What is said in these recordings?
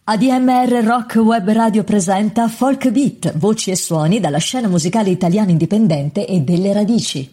ADMR Rock Web Radio presenta Folk Beat, voci e suoni dalla scena musicale italiana indipendente e delle radici.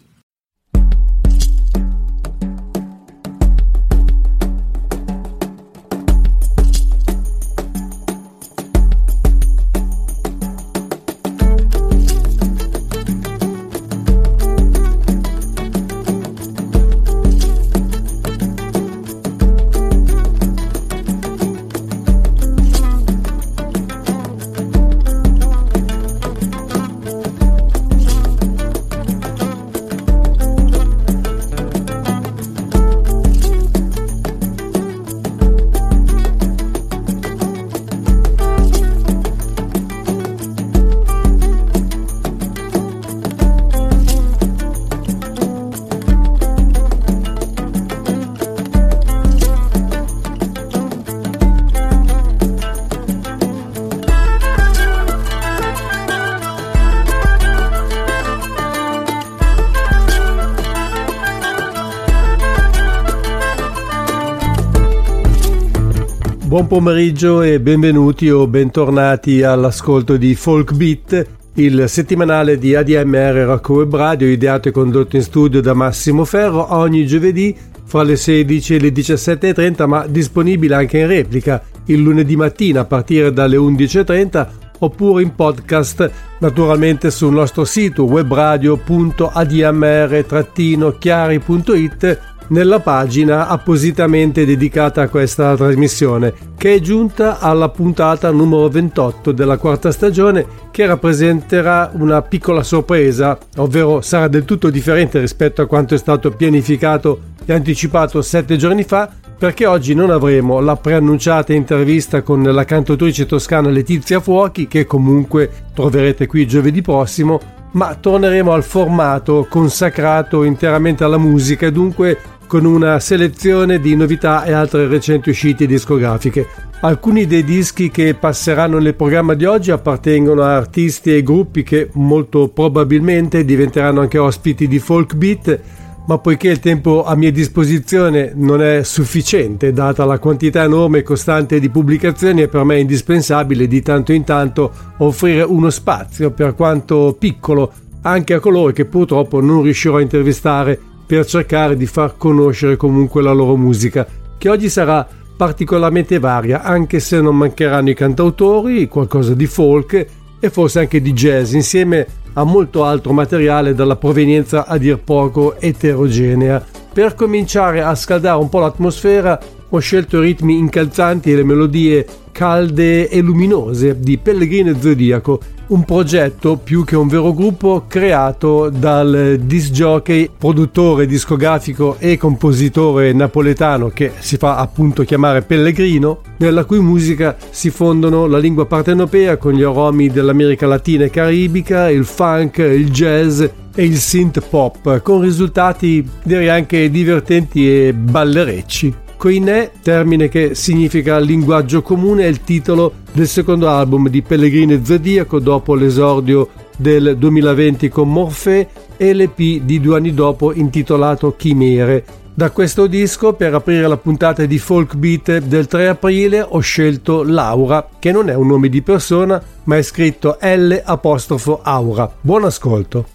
Buon pomeriggio e benvenuti o bentornati all'ascolto di Folk Beat, il settimanale di ADMR Rock Web Radio, ideato e condotto in studio da Massimo Ferro ogni giovedì fra le 16 e le 17.30, ma disponibile anche in replica il lunedì mattina a partire dalle 11.30 oppure in podcast naturalmente sul nostro sito webradio.admr-chiari.it nella pagina appositamente dedicata a questa trasmissione, che è giunta alla puntata numero 28 della quarta stagione, che rappresenterà una piccola sorpresa, ovvero sarà del tutto differente rispetto a quanto è stato pianificato e anticipato 7 giorni fa, perché oggi non avremo la preannunciata intervista con la cantautrice toscana Letizia Fuochi, che comunque troverete qui giovedì prossimo, ma torneremo al formato consacrato interamente alla musica e dunque con una selezione di novità e altre recenti uscite discografiche. Alcuni dei dischi che passeranno nel programma di oggi appartengono a artisti e gruppi che molto probabilmente diventeranno anche ospiti di Folk Beat, ma poiché il tempo a mia disposizione non è sufficiente, data la quantità enorme e costante di pubblicazioni, è per me indispensabile di tanto in tanto offrire uno spazio, per quanto piccolo, anche a coloro che purtroppo non riuscirò a intervistare, per cercare di far conoscere comunque la loro musica, che oggi sarà particolarmente varia, anche se non mancheranno i cantautori, qualcosa di folk e forse anche di jazz, insieme a molto altro materiale dalla provenienza a dir poco eterogenea. Per cominciare a scaldare un po' l'atmosfera ho scelto i ritmi incalzanti e le melodie calde e luminose di Pellegrino e Zodiaco, un progetto più che un vero gruppo creato dal disc jockey, produttore discografico e compositore napoletano che si fa appunto chiamare Pellegrino, nella cui musica si fondono la lingua partenopea con gli aromi dell'America Latina e Caribica, il funk, il jazz e il synth pop, con risultati direi anche divertenti e ballerecci. Koinè, termine che significa linguaggio comune, è il titolo del secondo album di Pellegrino e Zodiaco dopo l'esordio del 2020 con Morphée e l'EP di 2 anni dopo intitolato Chimere. Da questo disco, per aprire la puntata di Folk Beat del 3 aprile, ho scelto Laura, che non è un nome di persona, ma è scritto L'_Aura. Buon ascolto!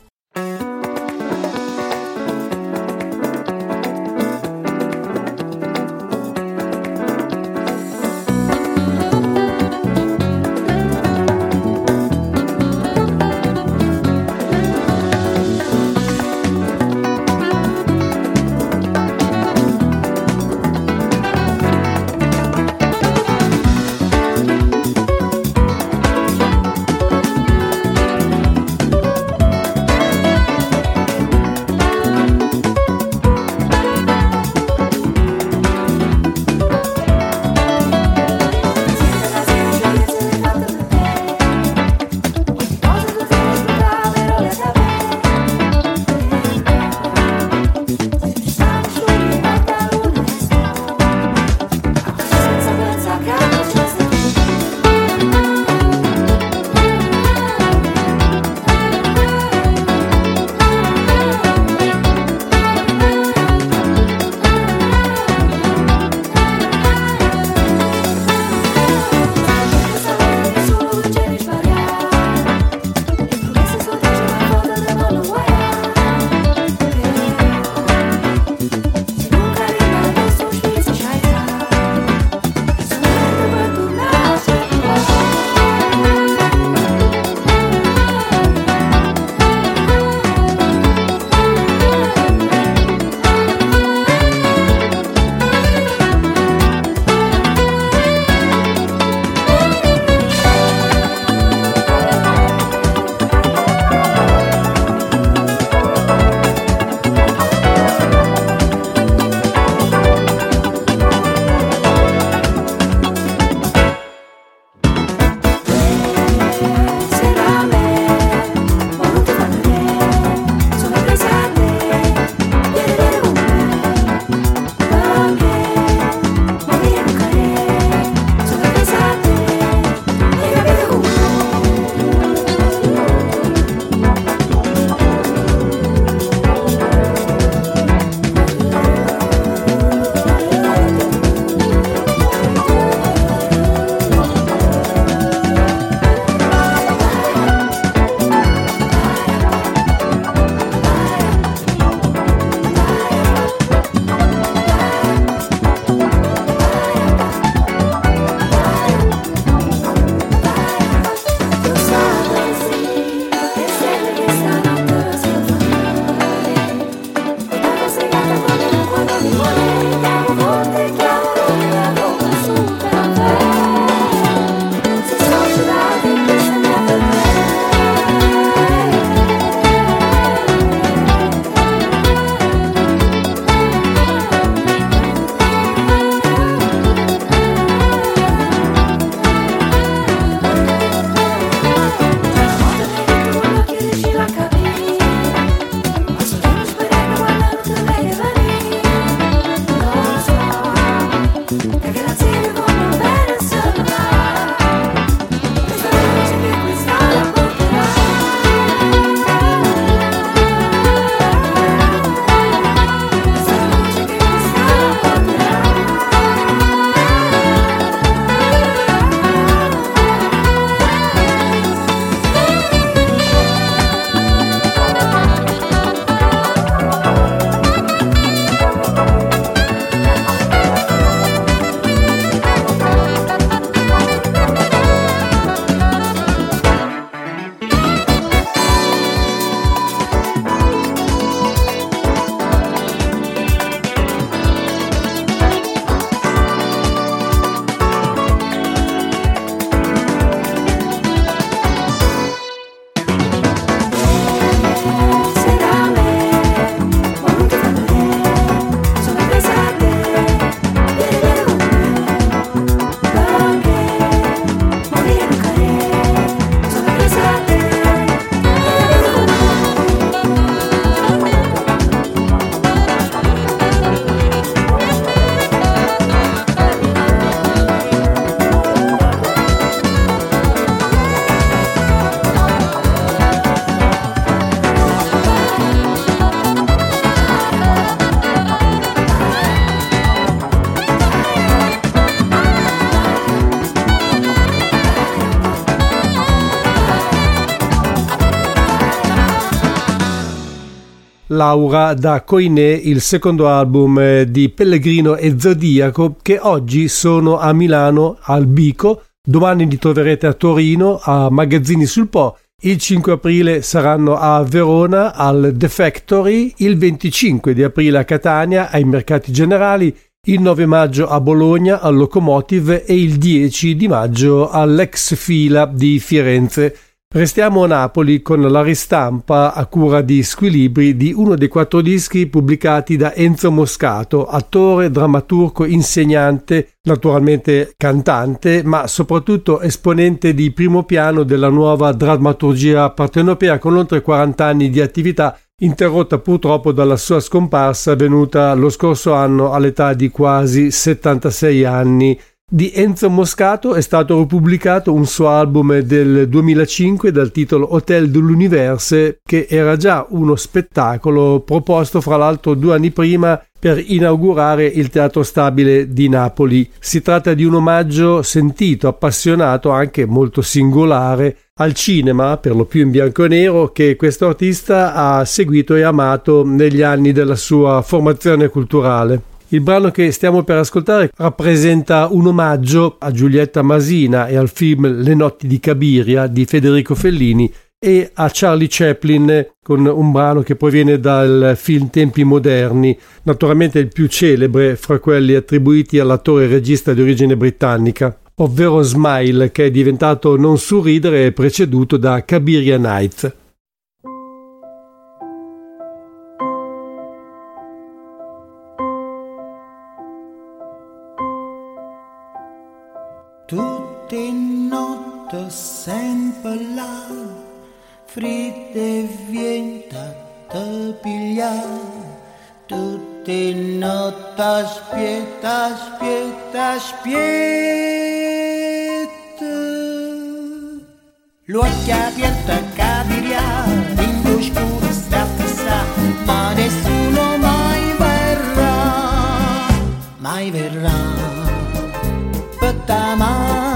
Laura da Koiné, il secondo album di Pellegrino e Zodiaco, che oggi sono a Milano al Bico, domani li troverete a Torino a Magazzini sul Po, il 5 aprile saranno a Verona al The Factory, il 25 di aprile a Catania ai Mercati Generali, il 9 maggio a Bologna al Locomotive e il 10 di maggio all'Ex Fila di Firenze. Restiamo a Napoli con la ristampa a cura di Squilibri di uno dei 4 dischi pubblicati da Enzo Moscato, attore, drammaturgo, insegnante, naturalmente cantante, ma soprattutto esponente di primo piano della nuova drammaturgia partenopea, con oltre 40 anni di attività, interrotta purtroppo dalla sua scomparsa avvenuta lo scorso anno all'età di quasi 76 anni. Di Enzo Moscato è stato ripubblicato un suo album del 2005 dal titolo Hotel de l'Universe, che era già uno spettacolo proposto fra l'altro 2 anni prima per inaugurare il Teatro Stabile di Napoli. Si tratta di un omaggio sentito, appassionato, anche molto singolare, al cinema, per lo più in bianco e nero, che questo artista ha seguito e amato negli anni della sua formazione culturale. Il brano che stiamo per ascoltare rappresenta un omaggio a Giulietta Masina e al film Le notti di Cabiria di Federico Fellini e a Charlie Chaplin, con un brano che proviene dal film Tempi moderni, naturalmente il più celebre fra quelli attribuiti all'attore e regista di origine britannica, ovvero Smile, che è diventato Non sorridere, preceduto da Cabiria Nights. Tutte notte sempre là, fritte vienta te pigliar. Tutte notte aspetta, l'occhio aperto a Cabiria, in l'oscuro sta fissa, ma nessuno mai verrà. Petama,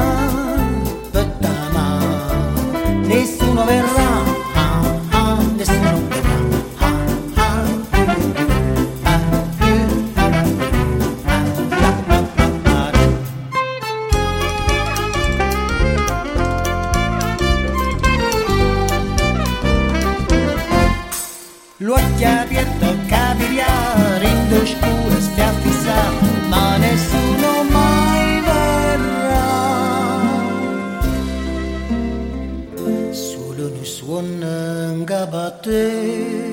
nessuno verrà, nessuno verrà. L'occhio aperto a Cabiria, in l'oscuro sta fissa, ma nessuno mai verrà. Solo un suono in gabate,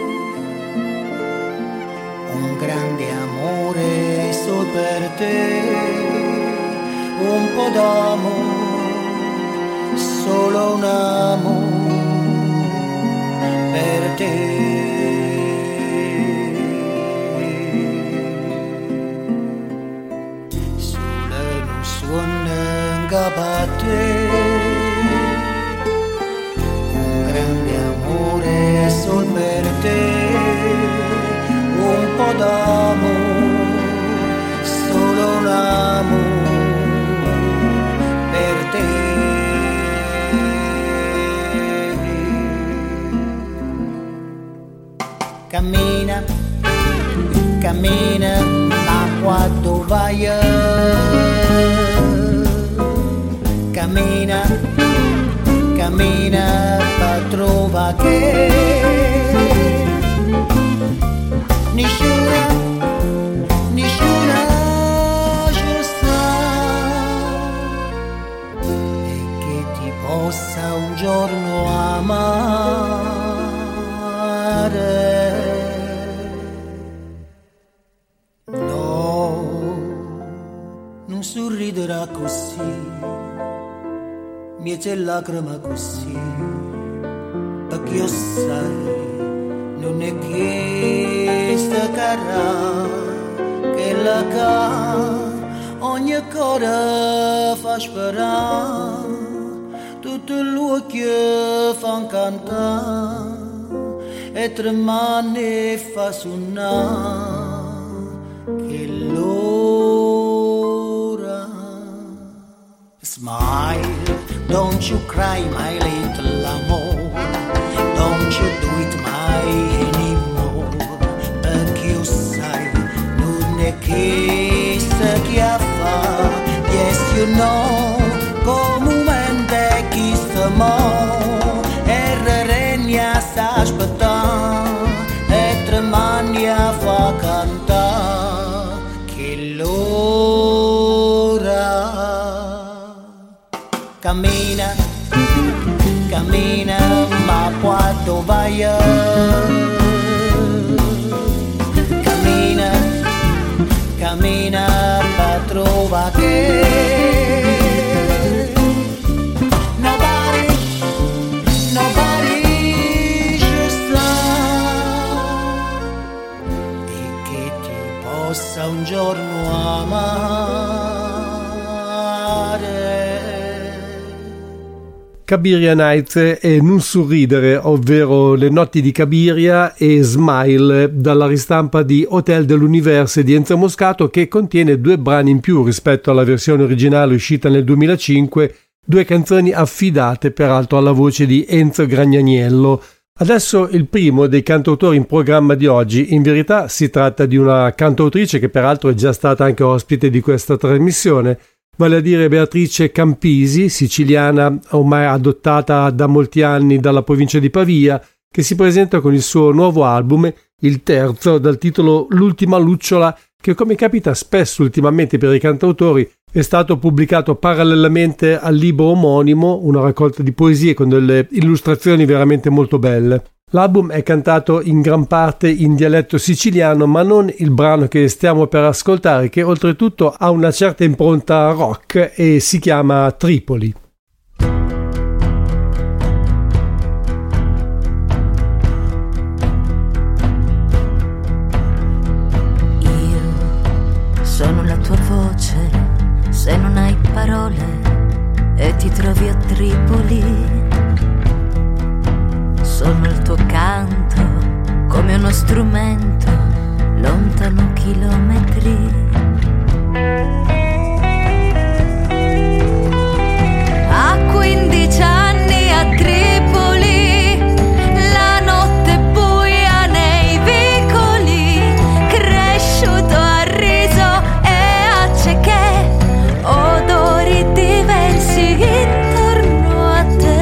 un grande amore solo per te, un po' d'amore, solo un amore per te. Gabate, un grande amore sol per te, un po' d'amore, solo un amore per te. Cammina, cammina, ma quando vai cammina, cammina, pa trova che nessuna giusta e che ti possa un giorno amare. No, non sorriderà così, miei lacrime così, perché io sai, non è che sta cara, che la ca, ogni cosa fa sperare, tutto l'occhio fa cantare, e tre mani fa suonare, che l'ora. Smile, don't you cry, my little amor. Don't you do it my anymore. Cammina, cammina, ma quando vai? Cammina, cammina, ma trova che nobody ci sta e che ti possa un giorno amare. Cabiria Nights e Non sorridere, ovvero Le notti di Cabiria, e Smile, dalla ristampa di Hotel de l'Univers di Enzo Moscato, che contiene 2 brani in più rispetto alla versione originale uscita nel 2005, 2 canzoni affidate peraltro alla voce di Enzo Gragnaniello. Adesso il primo dei cantautori in programma di oggi. In verità si tratta di una cantautrice che peraltro è già stata anche ospite di questa trasmissione, vale a dire Beatrice Campisi, siciliana ormai adottata da molti anni dalla provincia di Pavia, che si presenta con il suo nuovo album, il terzo, dal titolo L'ultima lucciola, che, come capita spesso ultimamente per i cantautori, è stato pubblicato parallelamente al libro omonimo, una raccolta di poesie con delle illustrazioni veramente molto belle. L'album è cantato in gran parte in dialetto siciliano, ma non il brano che stiamo per ascoltare, che oltretutto ha una certa impronta rock e si chiama Tripoli. Io sono la tua voce, se non hai parole e ti trovi a Tripoli. Sono il tuo canto, come uno strumento, lontano chilometri. A 15 anni a Tripoli, la notte buia nei vicoli, cresciuto a riso e a cieche, odori diversi intorno a te.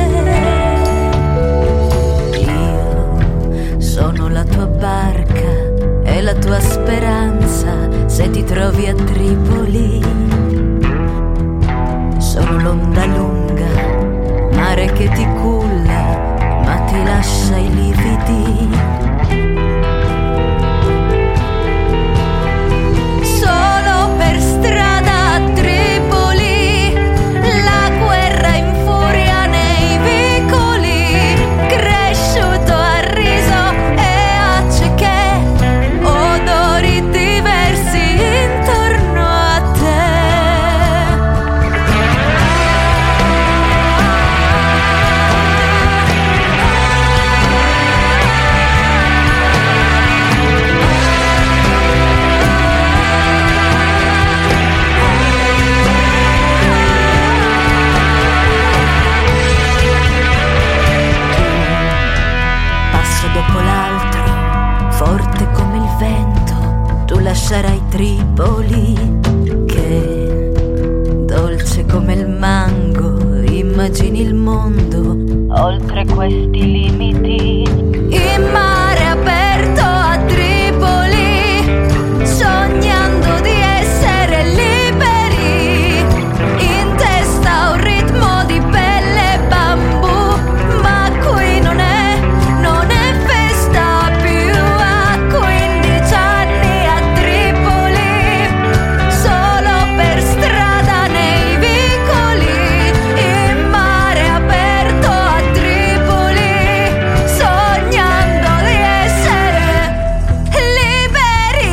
Sono la tua barca e la tua speranza se ti trovi a Tripoli. Sono l'onda lunga, mare che ti culla ma ti lascia i lividi. Solo per strada a Tripoli, la guerra infuria nei vicoli, cresciuto a riso e a cieche, odori diversi intorno a te. Passo dopo l'altro, forte come il vento, tu lascerai Tripoli, che dolce come il mango, immagini il mondo oltre questi limiti. In mare aperto a Tripoli, sognando di essere liberi, in testa un ritmo di pelle e bambù, ma qui non è festa più. A 15 anni a Tripoli, solo per strada nei vicoli, in mare aperto a Tripoli, sognando di essere liberi.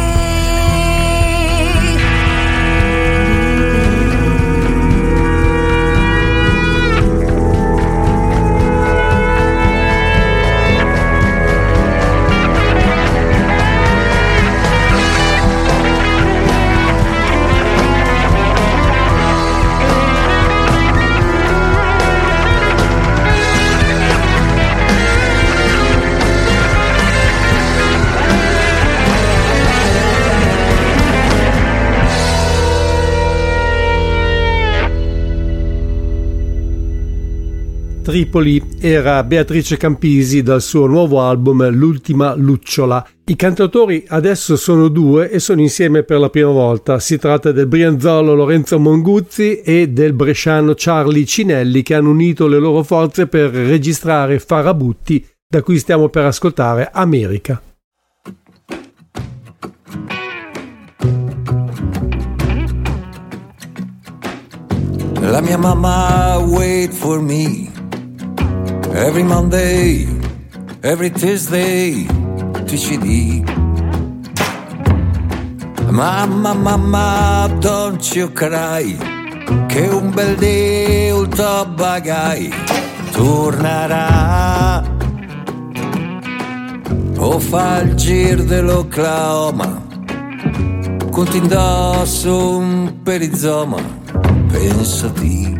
Tripoli era Beatrice Campisi dal suo nuovo album L'ultima lucciola. I cantautori adesso sono due e sono insieme per la prima volta. Si tratta del brianzolo Lorenzo Monguzzi e del bresciano Charlie Cinelli, che hanno unito le loro forze per registrare Farabutti, da cui stiamo per ascoltare America. La mia mamma wait for me every Monday, every Tuesday, TCD. Mamma, mamma, don't you cry, che un bel Dio il tuo bagai tornerà. O fa il giro dell'Oklahoma, con ti indosso un perizoma, pensati.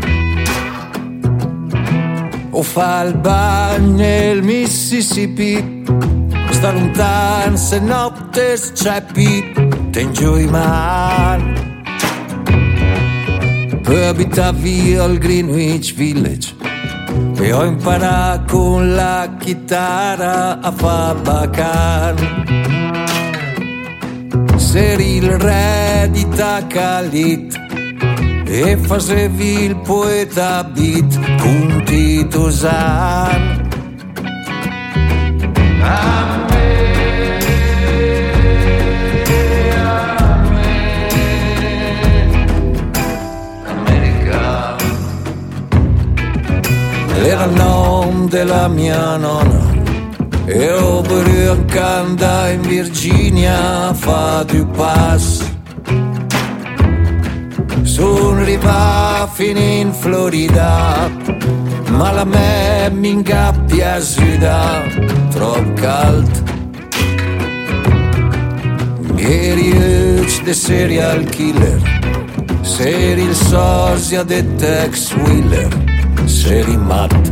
O fa il bagno nel Mississippi, sta lontano se notte scappi, te enjoy man. Poi abita via al Greenwich Village e ho imparato con la chitarra a far bacan. Seri il re di Takalit e facevi il poeta beat con Tito San. Era il nome della mia nonna e ho briancando in Virginia fa du pass. Sono arrivato fino in Florida, ma la me mi ingappia suda, troppo caldo. Eri de serial killer, seri il sosia de Tex Wheeler, seri matt.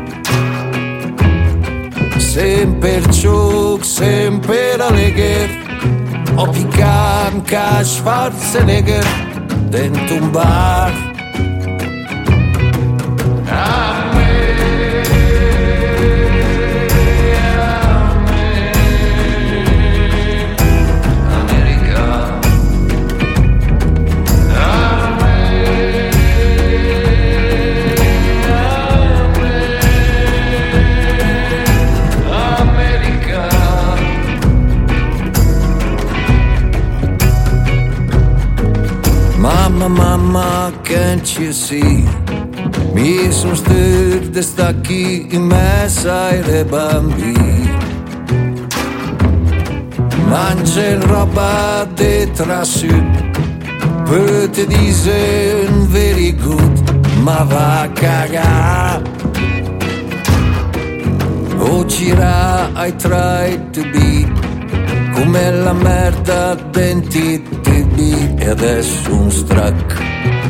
Sempre ciuc, sempre allegher, ho piccan ca Schwarzenegger dentro un bar. Mamma, can't you see? Mi sono stuk de sta qui in mezzo ai bambini. Mangiano roba de trasut, poi ti dice un very good, ma va a cagare. O gira, I tried to be come la merda denti e adesso un strack.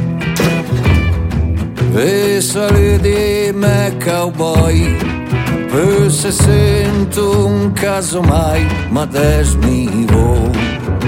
E saluti me cowboy, poi se sento un caso mai, ma adesso mi voglio.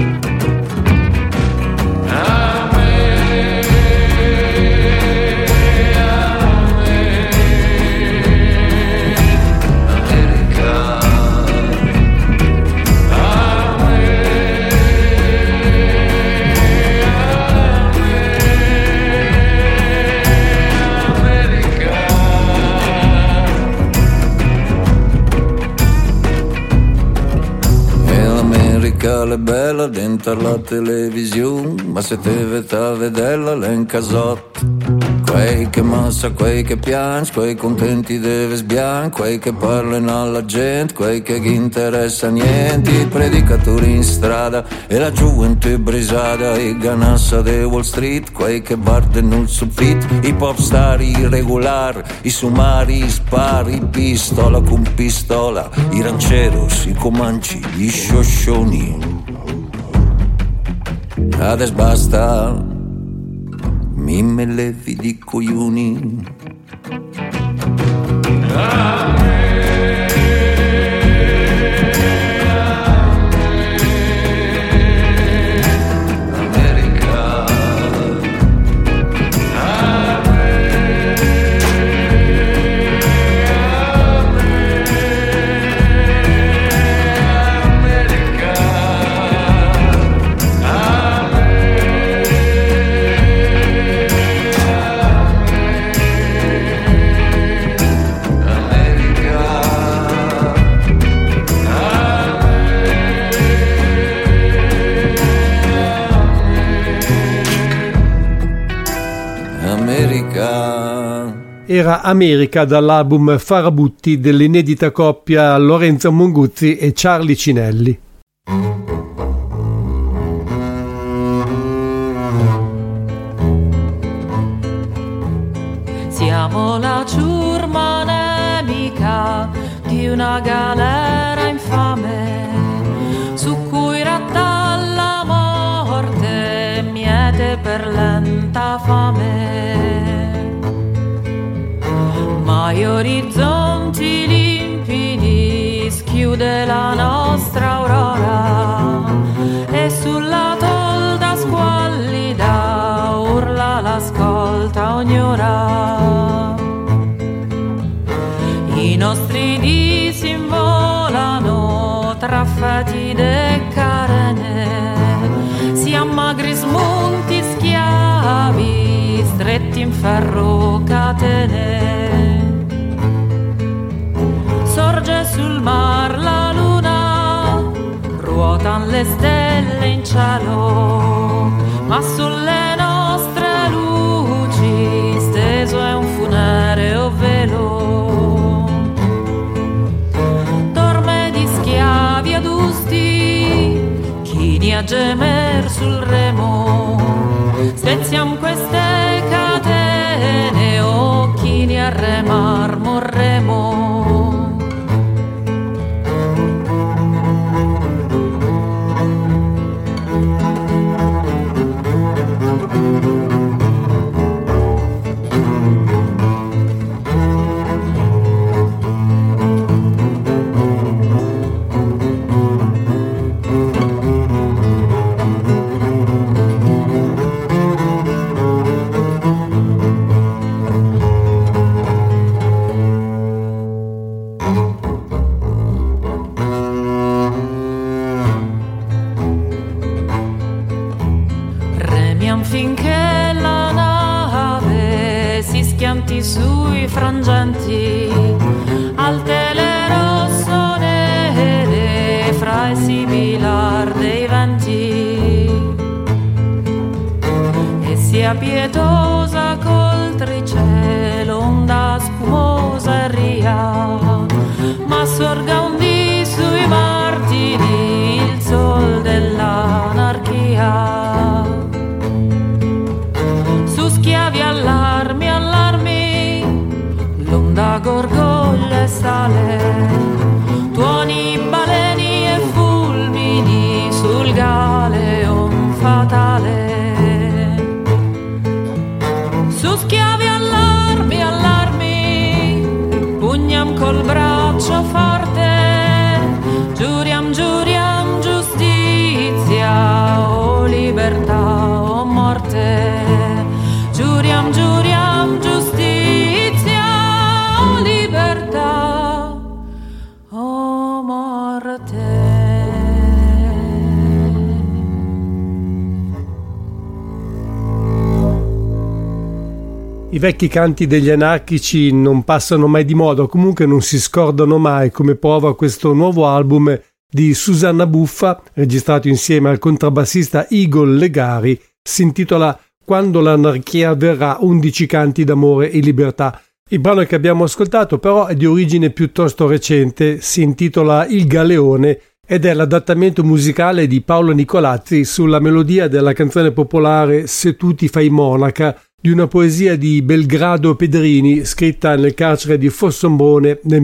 È bella dentro la televisione, ma se te vedi a vederla l'è in casotto. Quei che massa, quei che piange, quei contenti deve sbian, quei che parlano alla gente, quei che gli interessa niente. I predicatori in strada e la gioventù brisata, i ganassa de Wall Street, quei che guardano il soffitto, i popstar irregolari, i sumari, i spari, pistola con pistola, i ranceros, i comanci, gli scioscioni. Adesso basta, mi levi di coglioni. era America dall'album Farabutti dell'inedita coppia Lorenzo Monguzzi e Charlie Cinelli. Siamo la ciurma nemica di una galera infame su cui ratta la morte miete per lenta fame, ma gli orizzonti limpidi schiude la nostra aurora e sulla tolda squallida urla l'ascolta ogni ora. I nostri disinvolano tra fatide e carene, siamo magri smunti schiavi stretti in ferro catene. Sorge sul mar la luna, ruotan le stelle in cielo, ma sulle nostre luci steso è un funereo velo. Dorme di schiavi adusti, chini a gemer sul remo, spezziam queste catene, o chini a remar morremo. Finché la nave si schianti sui frangenti, alte le rossonere fra i sibilar dei venti, e sia pietosa coltrice l'onda spumosa e ria, ma sorga un dì sui martiri il sol dell'anarchia. Schiavi allarmi, allarmi, l'onda gorgoglia e sale, tuoni, baleni e fulmini sul galeon fatale. Su schiavi allarmi, allarmi, pugnam col braccio forte, giuriam, giuriam giustizia, o libertà o morte. Giuriam, giuriam giustizia, o libertà o morte. I vecchi canti degli anarchici non passano mai di moda, comunque non si scordano mai, come prova questo nuovo album di Susanna Buffa, registrato insieme al contrabbassista Igor Legari. Si intitola Quando l'anarchia avverrà, 11 canti d'amore e libertà. Il brano che abbiamo ascoltato però è di origine piuttosto recente, si intitola Il Galeone ed è l'adattamento musicale di Paolo Nicolazzi sulla melodia della canzone popolare Se tu ti fai monaca, di una poesia di Belgrado Pedrini scritta nel carcere di Fossombrone nel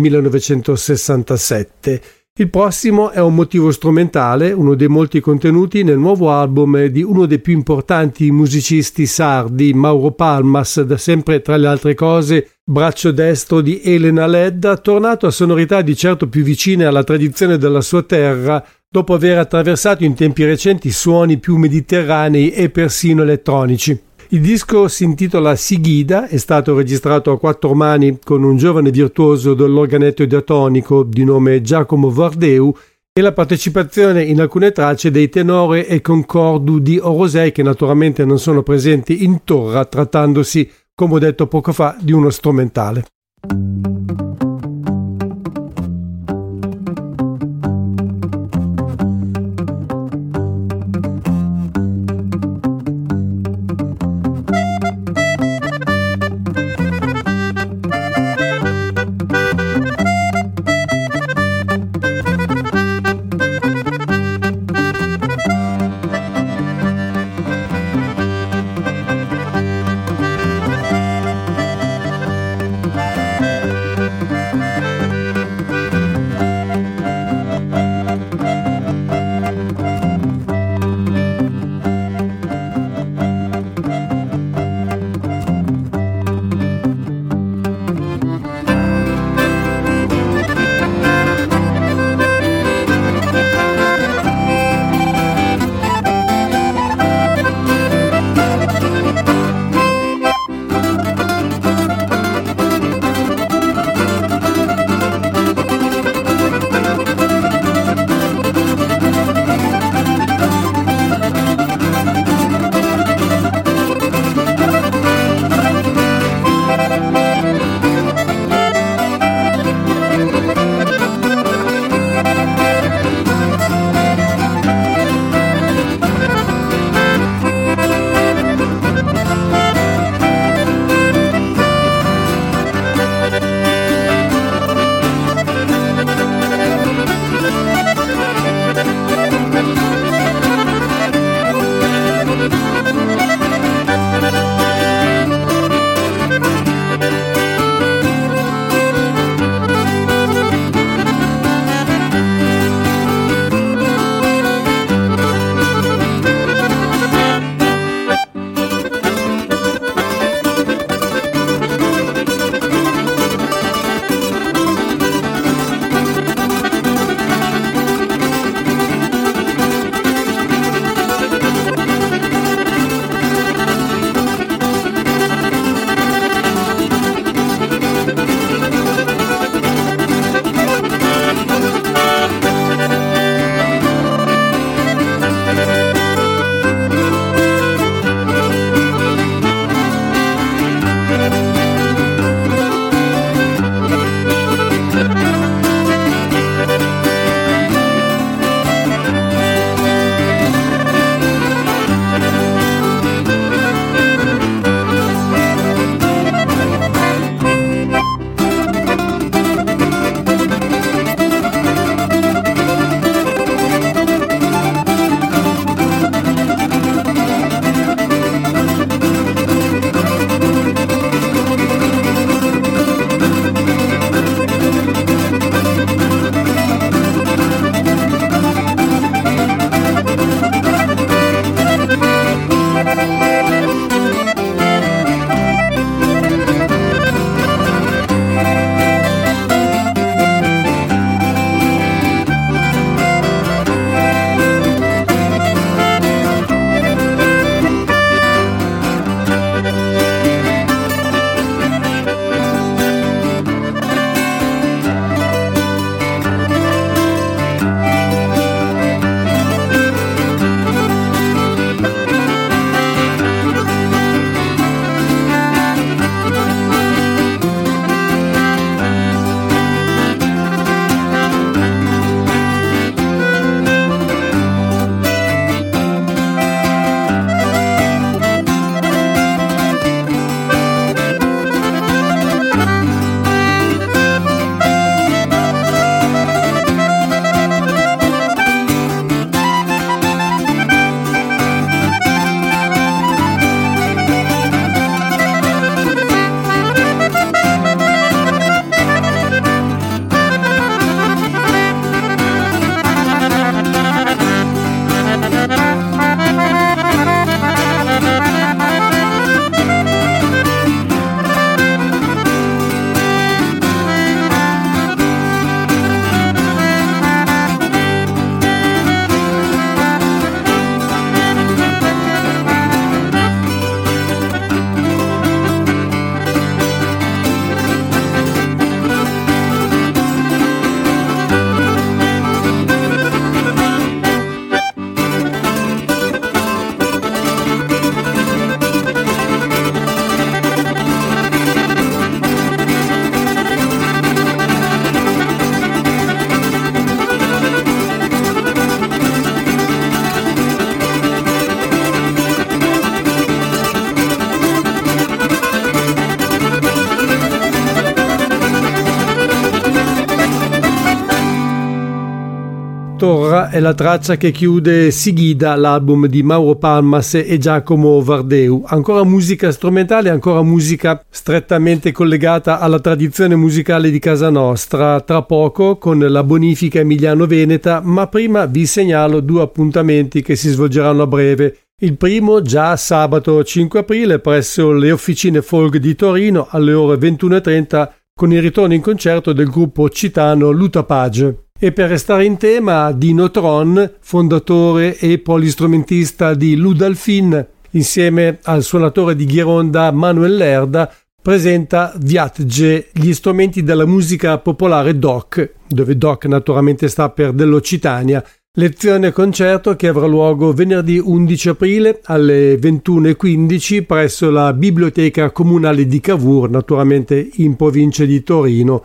1967. Il prossimo è un motivo strumentale, uno dei molti contenuti nel nuovo album di uno dei più importanti musicisti sardi, Mauro Palmas, da sempre tra le altre cose braccio destro di Elena Ledda, tornato a sonorità di certo più vicine alla tradizione della sua terra, dopo aver attraversato in tempi recenti suoni più mediterranei e persino elettronici. Il disco si intitola Sigida, è stato registrato a 4 mani con un giovane virtuoso dell'organetto diatonico di nome Giacomo Vardeu e la partecipazione in alcune tracce dei tenore e concordu di Orosei, che naturalmente non sono presenti in torra, trattandosi, come ho detto poco fa, di uno strumentale. Torra è la traccia che chiude Sighida, l'album di Mauro Palmas e Giacomo Vardeu. Ancora musica strumentale, ancora musica strettamente collegata alla tradizione musicale di casa nostra. Tra poco con la bonifica emiliano-veneta, ma prima vi segnalo 2 appuntamenti che si svolgeranno a breve. Il primo già sabato 5 aprile presso le Officine Folk di Torino alle ore 21:30 con il ritorno in concerto del gruppo occitano Lutapage. E per restare in tema, Dino Tron, fondatore e polistrumentista di Ludalfin, insieme al suonatore di ghironda Manuel Lerda, presenta Viatge, gli strumenti della musica popolare DOC, dove DOC naturalmente sta per dell'Occitania. Lezione concerto che avrà luogo venerdì 11 aprile alle 21:15 presso la Biblioteca Comunale di Cavour, naturalmente in provincia di Torino.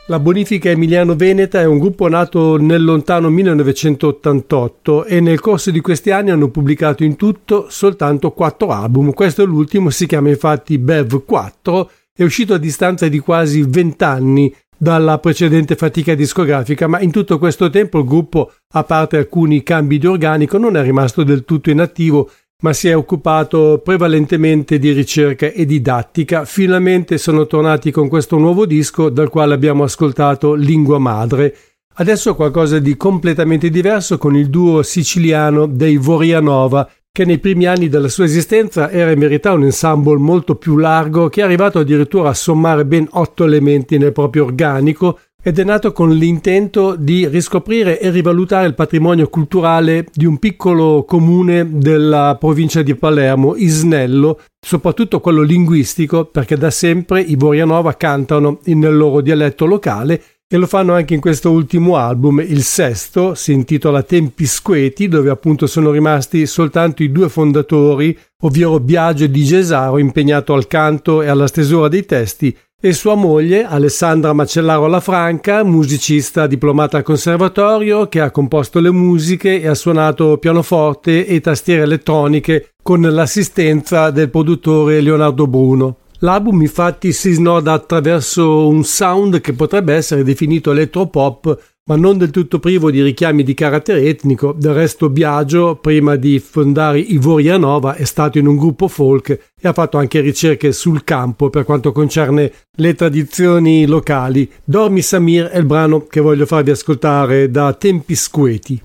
La Bonifica Emiliano-Veneta è un gruppo nato nel lontano 1988 e nel corso di questi anni hanno pubblicato in tutto soltanto 4 album. Questo è l'ultimo, si chiama infatti Bev 4, è uscito a distanza di quasi 20 anni dalla precedente fatica discografica, ma in tutto questo tempo il gruppo, a parte alcuni cambi di organico, non è rimasto del tutto inattivo, ma si è occupato prevalentemente di ricerca e didattica. Finalmente sono tornati con questo nuovo disco, dal quale abbiamo ascoltato Lingua Madre. Adesso qualcosa di completamente diverso con il duo siciliano dei Vorianova, che nei primi anni della sua esistenza era in verità un ensemble molto più largo, che è arrivato addirittura a sommare ben 8 elementi nel proprio organico, ed è nato con l'intento di riscoprire e rivalutare il patrimonio culturale di un piccolo comune della provincia di Palermo, Isnello, soprattutto quello linguistico, perché da sempre i Vorianova cantano nel loro dialetto locale e lo fanno anche in questo ultimo album. Il sesto si intitola Tempi Squeti, dove appunto sono rimasti soltanto i 2 fondatori, ovvero Biagio Di Gesaro, impegnato al canto e alla stesura dei testi, e sua moglie Alessandra Macellaro Lafranca, musicista diplomata al conservatorio, che ha composto le musiche e ha suonato pianoforte e tastiere elettroniche con l'assistenza del produttore Leonardo Bruno. L'album infatti si snoda attraverso un sound che potrebbe essere definito elettropop, ma non del tutto privo di richiami di carattere etnico. Del resto Biagio, prima di fondare i Vorianova, è stato in un gruppo folk e ha fatto anche ricerche sul campo per quanto concerne le tradizioni locali. Dormi Samir è il brano che voglio farvi ascoltare da Tempi Squeti.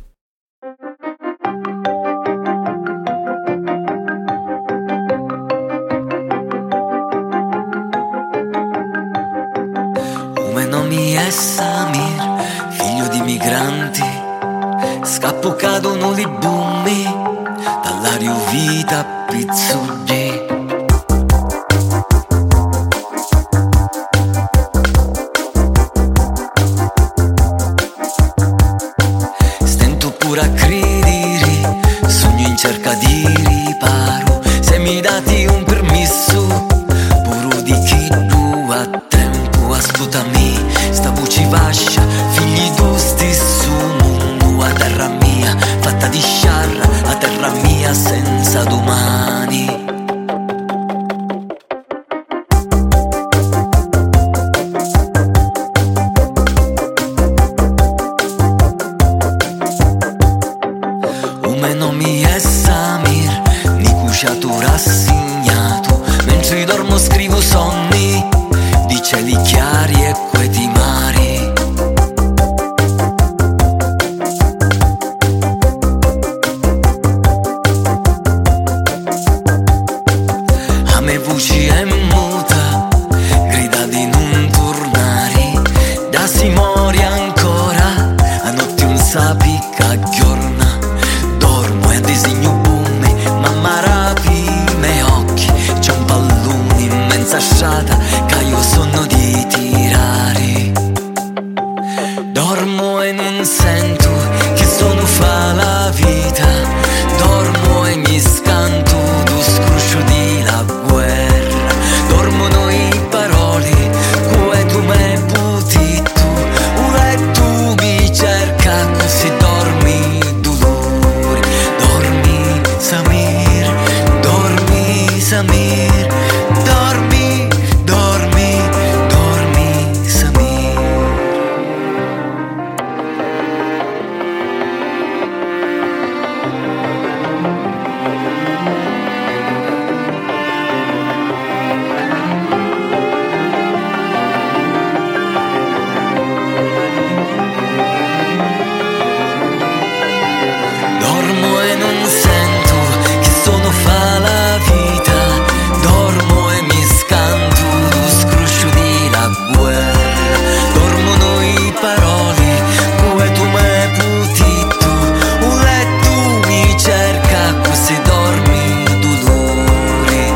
Samir, figlio di migranti, scappo cadono li bombe dall'aria vita pizzugli. Stento pure a credere, sogno in cerca di riparo, se mi dati un permesso, puro di chi tu a tempo ascoltami. Sta voce vascia, figli tu stesso mondo, a terra mia, fatta di sciarra, a terra mia senza domani. Come non mi è Samir, ni cusciato rassegnato, mentre dormo scrivo sonni di cieli chiari e queti mari. A me voce è muta, grida di non tornare, da si muore ancora, a notte un sapicca giorna, dormo e a disegno bume, mamma rapi i miei occhi, c'è un pallone in mezza strada, che io sono di tirare. Dormo e non sento che sono fa la vita, dormo e mi scanto tu scruscio di la guerra, dormono i parole, come tu me puti tu, e tu mi cerca così dormi dolore, dormi Samir, dormi Samir, dormi, dormi, dormi Samir. Dormo e non sento che sono fa la vita, dormo e mi scanto lo scruscio di la guerra, dormono i parole, come tu me puti tu, e tu mi cerca così dormi dolore.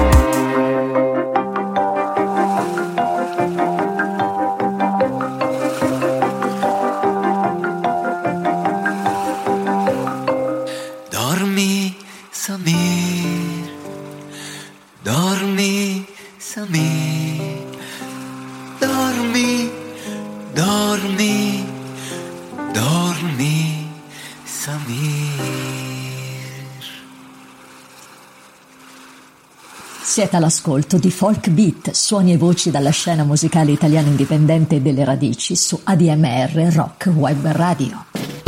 Dormi Samir, dormi Samir, dormi, dormi, dormi, Samir. Siete all'ascolto di Folk Beat, suoni e voci dalla scena musicale italiana indipendente e delle radici su ADMR Rock Web Radio.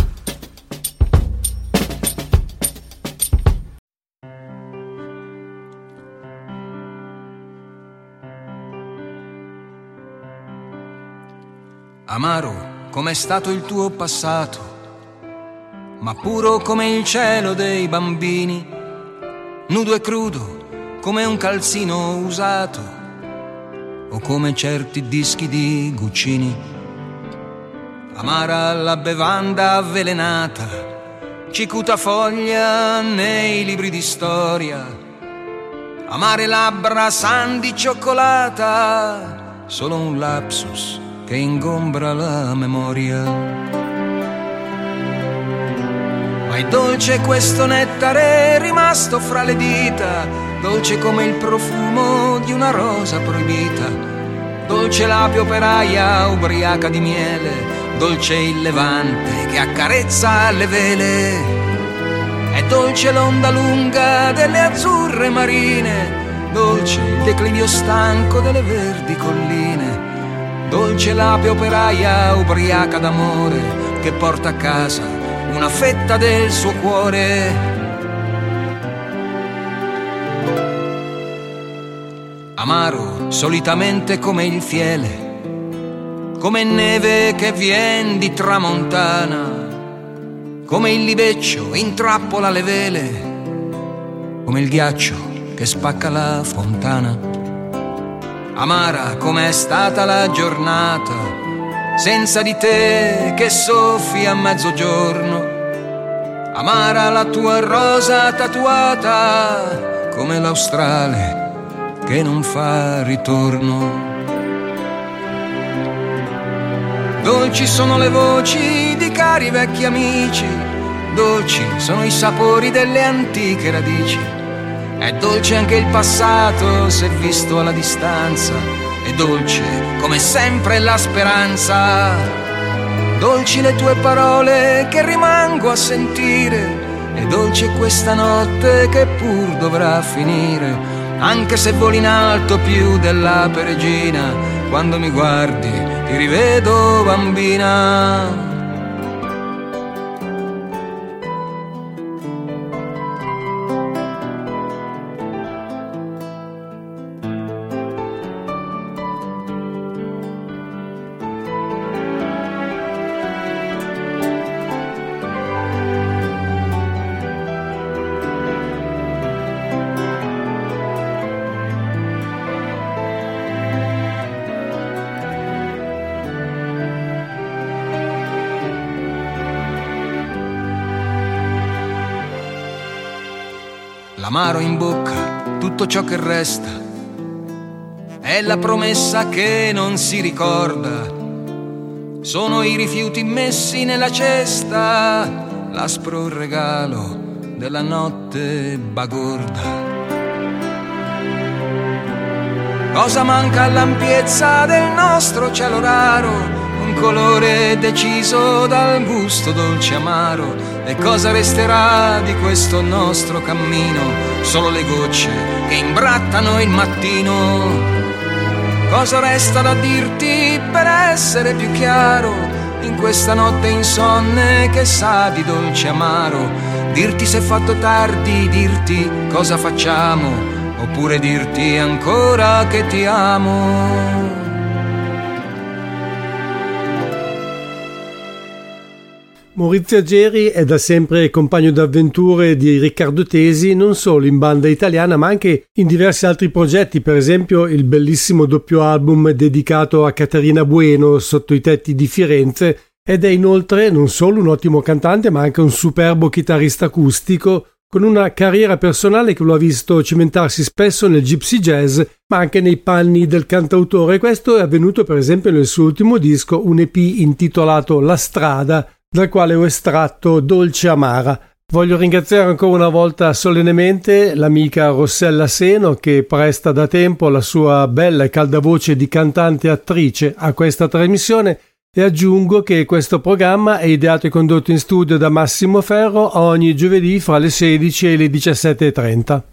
Amaro com'è stato il tuo passato, ma puro come il cielo dei bambini, nudo e crudo come un calzino usato o come certi dischi di Guccini. Amara la bevanda avvelenata, cicuta foglia nei libri di storia, amare labbra san di cioccolata, solo un lapsus che ingombra la memoria. Ma è dolce questo nettare rimasto fra le dita, dolce come il profumo di una rosa proibita, dolce l'ape operaia ubriaca di miele, dolce il levante che accarezza le vele, è dolce l'onda lunga delle azzurre marine, dolce il declivio stanco delle verdi colline, dolce l'ape operaia ubriaca d'amore che porta a casa una fetta del suo cuore. Amaro solitamente come il fiele, come neve che vien di tramontana, come il libeccio intrappola le vele, come il ghiaccio che spacca la fontana. Amara com'è stata la giornata, senza di te che soffi a mezzogiorno, amara la tua rosa tatuata, come l'australe che non fa ritorno. Dolci sono le voci di cari vecchi amici, dolci sono i sapori delle antiche radici, è dolce anche il passato se visto alla distanza, è dolce come sempre la speranza, dolci le tue parole che rimango a sentire, è dolce questa notte che pur dovrà finire, anche se voli in alto più della peregina, quando mi guardi ti rivedo bambina. L'amaro in bocca, tutto ciò che resta, è la promessa che non si ricorda, sono i rifiuti messi nella cesta, l'aspro regalo della notte bagorda. Cosa manca all'ampiezza del nostro cielo raro, un colore deciso dal gusto dolce amaro, e cosa resterà di questo nostro cammino? Solo le gocce che imbrattano il mattino. Cosa resta da dirti per essere più chiaro in questa notte insonne che sa di dolce amaro? Dirti se è fatto tardi, dirti cosa facciamo, oppure dirti ancora che ti amo. Maurizio Aggeri è da sempre compagno d'avventure di Riccardo Tesi, non solo in banda italiana ma anche in diversi altri progetti, per esempio il bellissimo doppio album dedicato a Caterina Bueno Sotto i tetti di Firenze, ed è inoltre non solo un ottimo cantante ma anche un superbo chitarrista acustico con una carriera personale che lo ha visto cimentarsi spesso nel gypsy jazz ma anche nei panni del cantautore. Questo è avvenuto per esempio nel suo ultimo disco, un EP intitolato La Strada, dal quale ho estratto Dolce Amara. Voglio ringraziare ancora una volta solennemente l'amica Rossella Seno che presta da tempo la sua bella e calda voce di cantante e attrice a questa trasmissione, E aggiungo che questo programma è ideato e condotto in studio da Massimo Ferro ogni giovedì fra le 16 e le 17:30.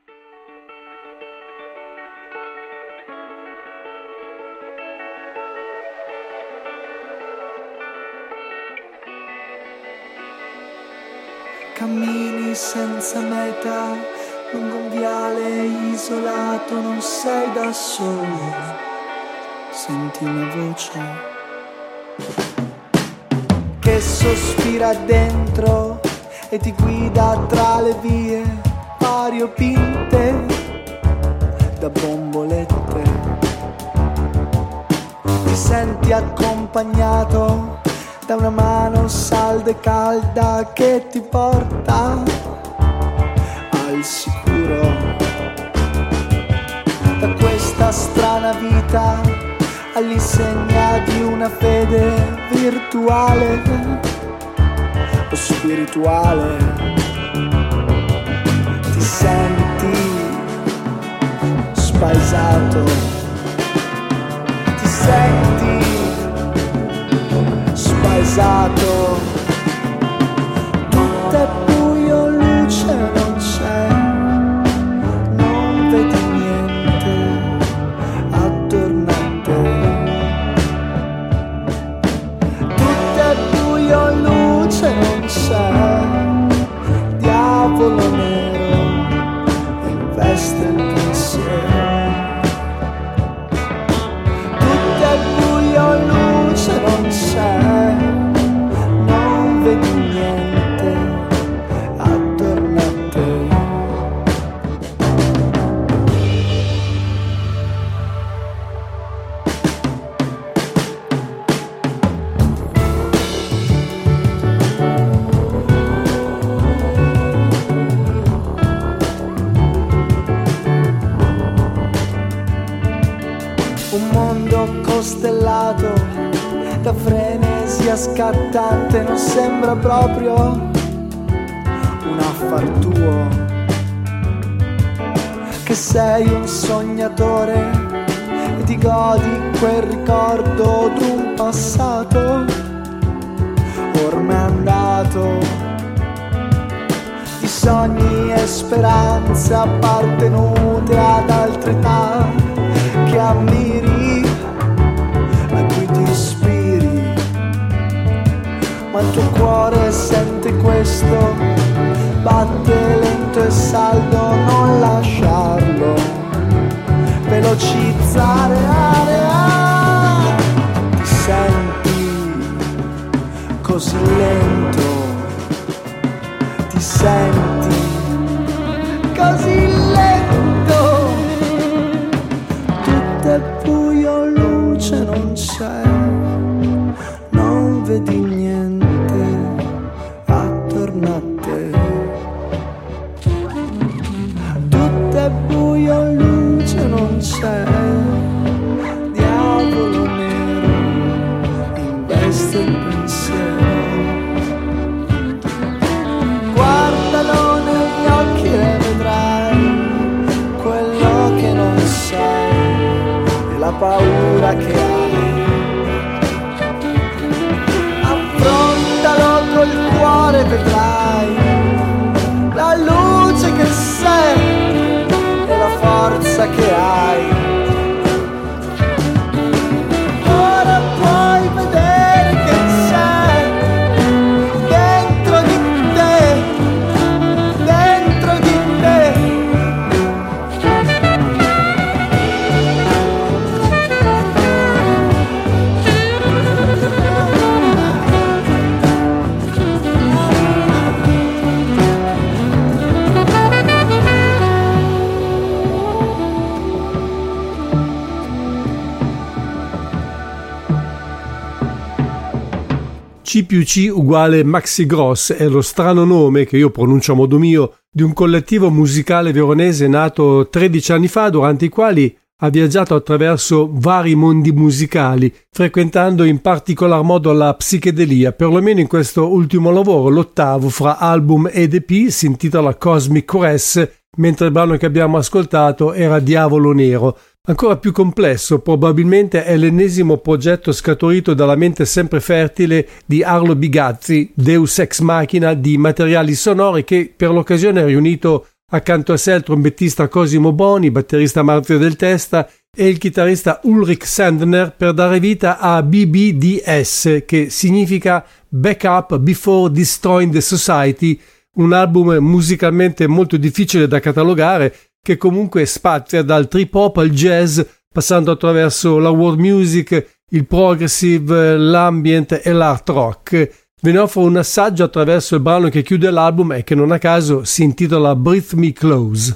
Cammini senza meta, lungo un viale isolato, non sei da solo, senti una voce che sospira dentro e ti guida tra le vie variopinte da bombolette. Ti senti accompagnato da una mano salda e calda che ti porta al sicuro. Da questa strana vita all'insegna di una fede virtuale o spirituale. Ti senti spaesato, ti senti spaesato. Tutto è buio, luce non c'è, non vedi niente attorno a te. Luce non c'è, diavolo nero investe il pensiero. Tutto è buio, luce non c'è, non vedi niente attorno a te. Costellato da frenesia scattante, non sembra proprio un affar tuo, che sei un sognatore e ti godi quel ricordo d'un passato ormai andato, di sogni e speranze appartenute ad altre età che ammiri, a cui ti ispiri, ma il tuo cuore sente questo, batte lento e saldo, non lasciarlo velocizzare. Ti senti così lento, ti senti così lento. Tutto è buio, luce non c'è, non vedi niente attorno a te. Tutto è buio, luce non c'è, diavolo nero investe il pensiero. Guardalo negli occhi e vedrai quello che non sai e la paura che hai. Affrontalo col cuore, vedrai la luce che sei e la forza che hai. Ora puoi vedere che c'è dentro di te, dentro di te. C+C uguale Maxi Gross è lo strano nome, che io pronuncio a modo mio, di un collettivo musicale veronese nato 13 anni fa, durante i quali ha viaggiato attraverso vari mondi musicali, frequentando in particolar modo la psichedelia. Perlomeno in questo ultimo lavoro, l'ottavo fra album ed EP, si intitola Cosmic Caress, mentre il brano che abbiamo ascoltato era Diavolo Nero. Ancora più complesso probabilmente è l'ennesimo progetto scaturito dalla mente sempre fertile di Arlo Bigazzi, deus ex machina di materiali sonori, che per l'occasione ha riunito accanto a sé il trombettista Cosimo Boni, batterista Marzio Del Testa e il chitarrista Ulrich Sandner per dare vita a BBDS, che significa Backup Before Destroying the Society, un album musicalmente molto difficile da catalogare, che comunque spazia dal trip hop al jazz, passando attraverso la world music, il progressive, l'ambient e l'art rock. Ve ne offro un assaggio attraverso il brano che chiude l'album e che non a caso si intitola Breathe Me Close.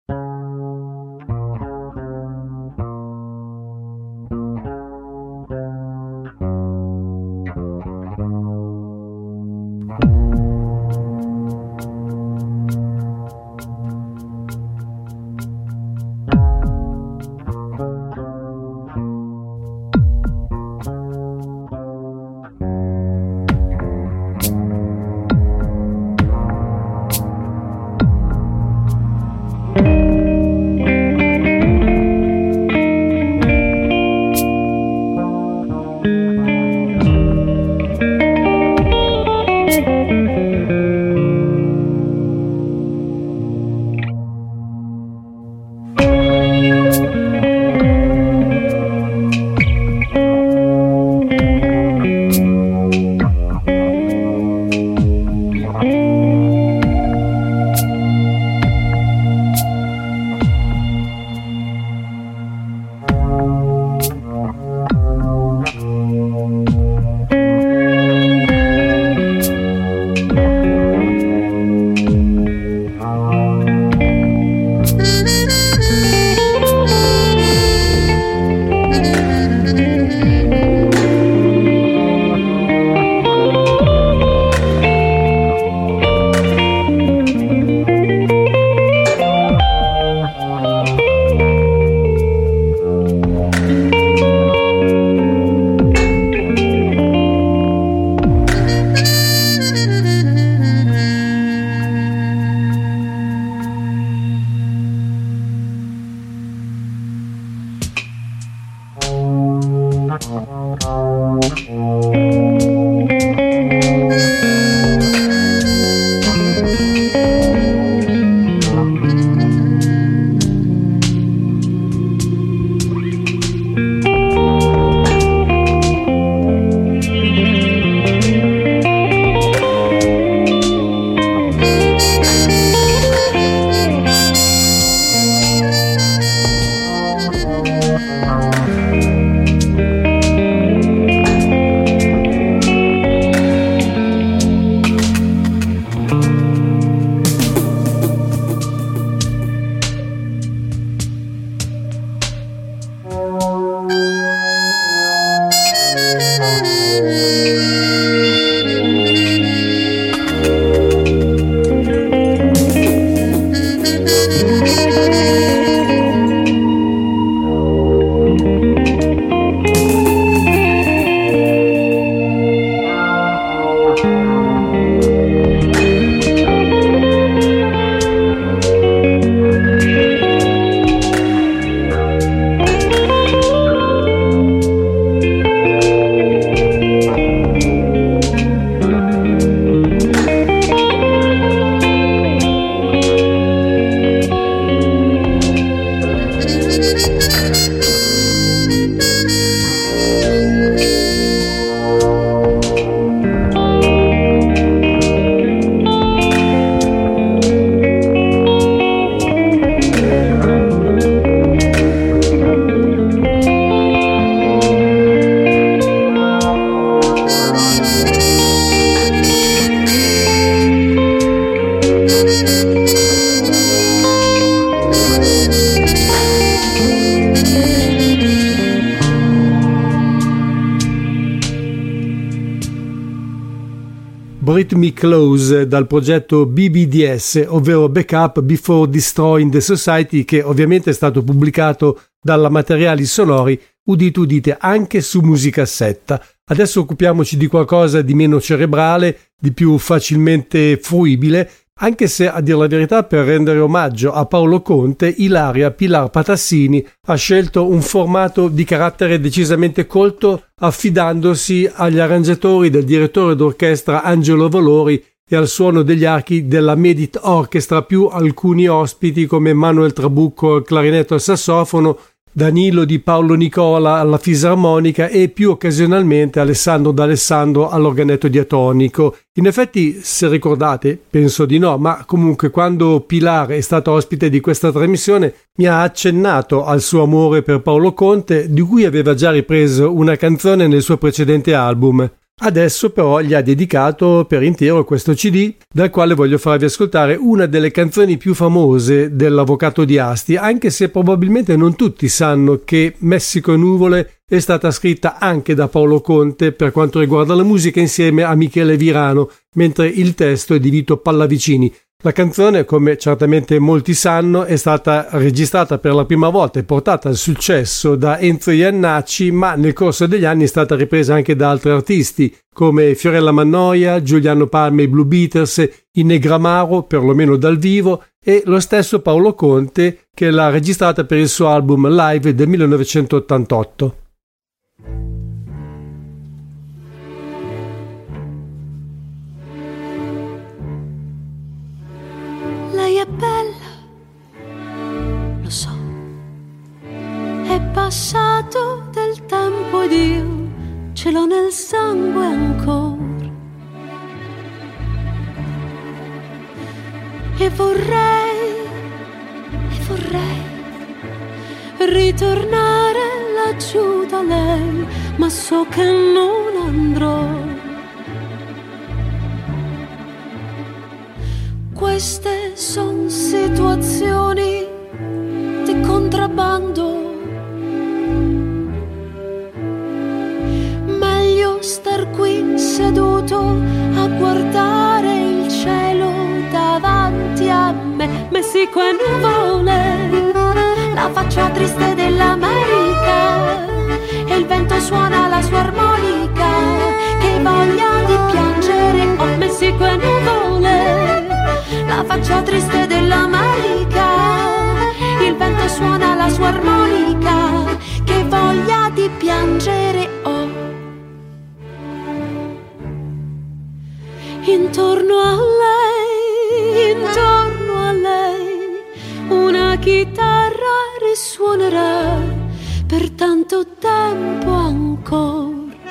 Breathe Me Close dal progetto BBDS, ovvero Backup Before Destroying the Society, che ovviamente è stato pubblicato dalla Materiali Sonori, udite anche su musicassetta. Adesso occupiamoci di qualcosa di meno cerebrale, di più facilmente fruibile, Anche se, a dire la verità, per rendere omaggio a Paolo Conte, Ilaria Pilar Patassini ha scelto un formato di carattere decisamente colto, affidandosi agli arrangiatori del direttore d'orchestra Angelo Valori e al suono degli archi della Medit Orchestra, più alcuni ospiti come Manuel Trabucco al clarinetto e al sassofono, Danilo Di Paolo Nicola alla fisarmonica e più occasionalmente Alessandro D'Alessandro all'organetto diatonico. In effetti, se ricordate, penso di no, ma comunque quando Pilar è stata ospite di questa trasmissione mi ha accennato al suo amore per Paolo Conte, di cui aveva già ripreso una canzone nel suo precedente album. Adesso però gli ha dedicato per intero questo CD, dal quale voglio farvi ascoltare una delle canzoni più famose dell'Avvocato di Asti, anche se probabilmente non tutti sanno che Messico e nuvole è stata scritta anche da Paolo Conte per quanto riguarda la musica insieme a Michele Virano, mentre il testo è di Vito Pallavicini. La canzone, come certamente molti sanno, è stata registrata per la prima volta e portata al successo da Enzo Iannacci, ma nel corso degli anni è stata ripresa anche da altri artisti come Fiorella Mannoia, Giuliano Palma e i Blue Beaters, i Negramaro, perlomeno dal vivo, e lo stesso Paolo Conte, che l'ha registrata per il suo album Live del 1988. Lei è bella, lo so, è passato del tempo ed io ce l'ho nel sangue ancora. E vorrei ritornare laggiù da lei, ma so che non andrò. Queste son situazioni di contrabbando, meglio star qui seduto a guardare il cielo davanti a me. Messico e nuvole, la faccia triste dell'America, e il vento suona la sua armonica, che voglia di piangere. Oh, Messico e nuvole, la faccia triste dell'America, il vento suona la sua armonica, che voglia di piangere. Oh, intorno a lei una chitarra risuonerà per tanto tempo ancora.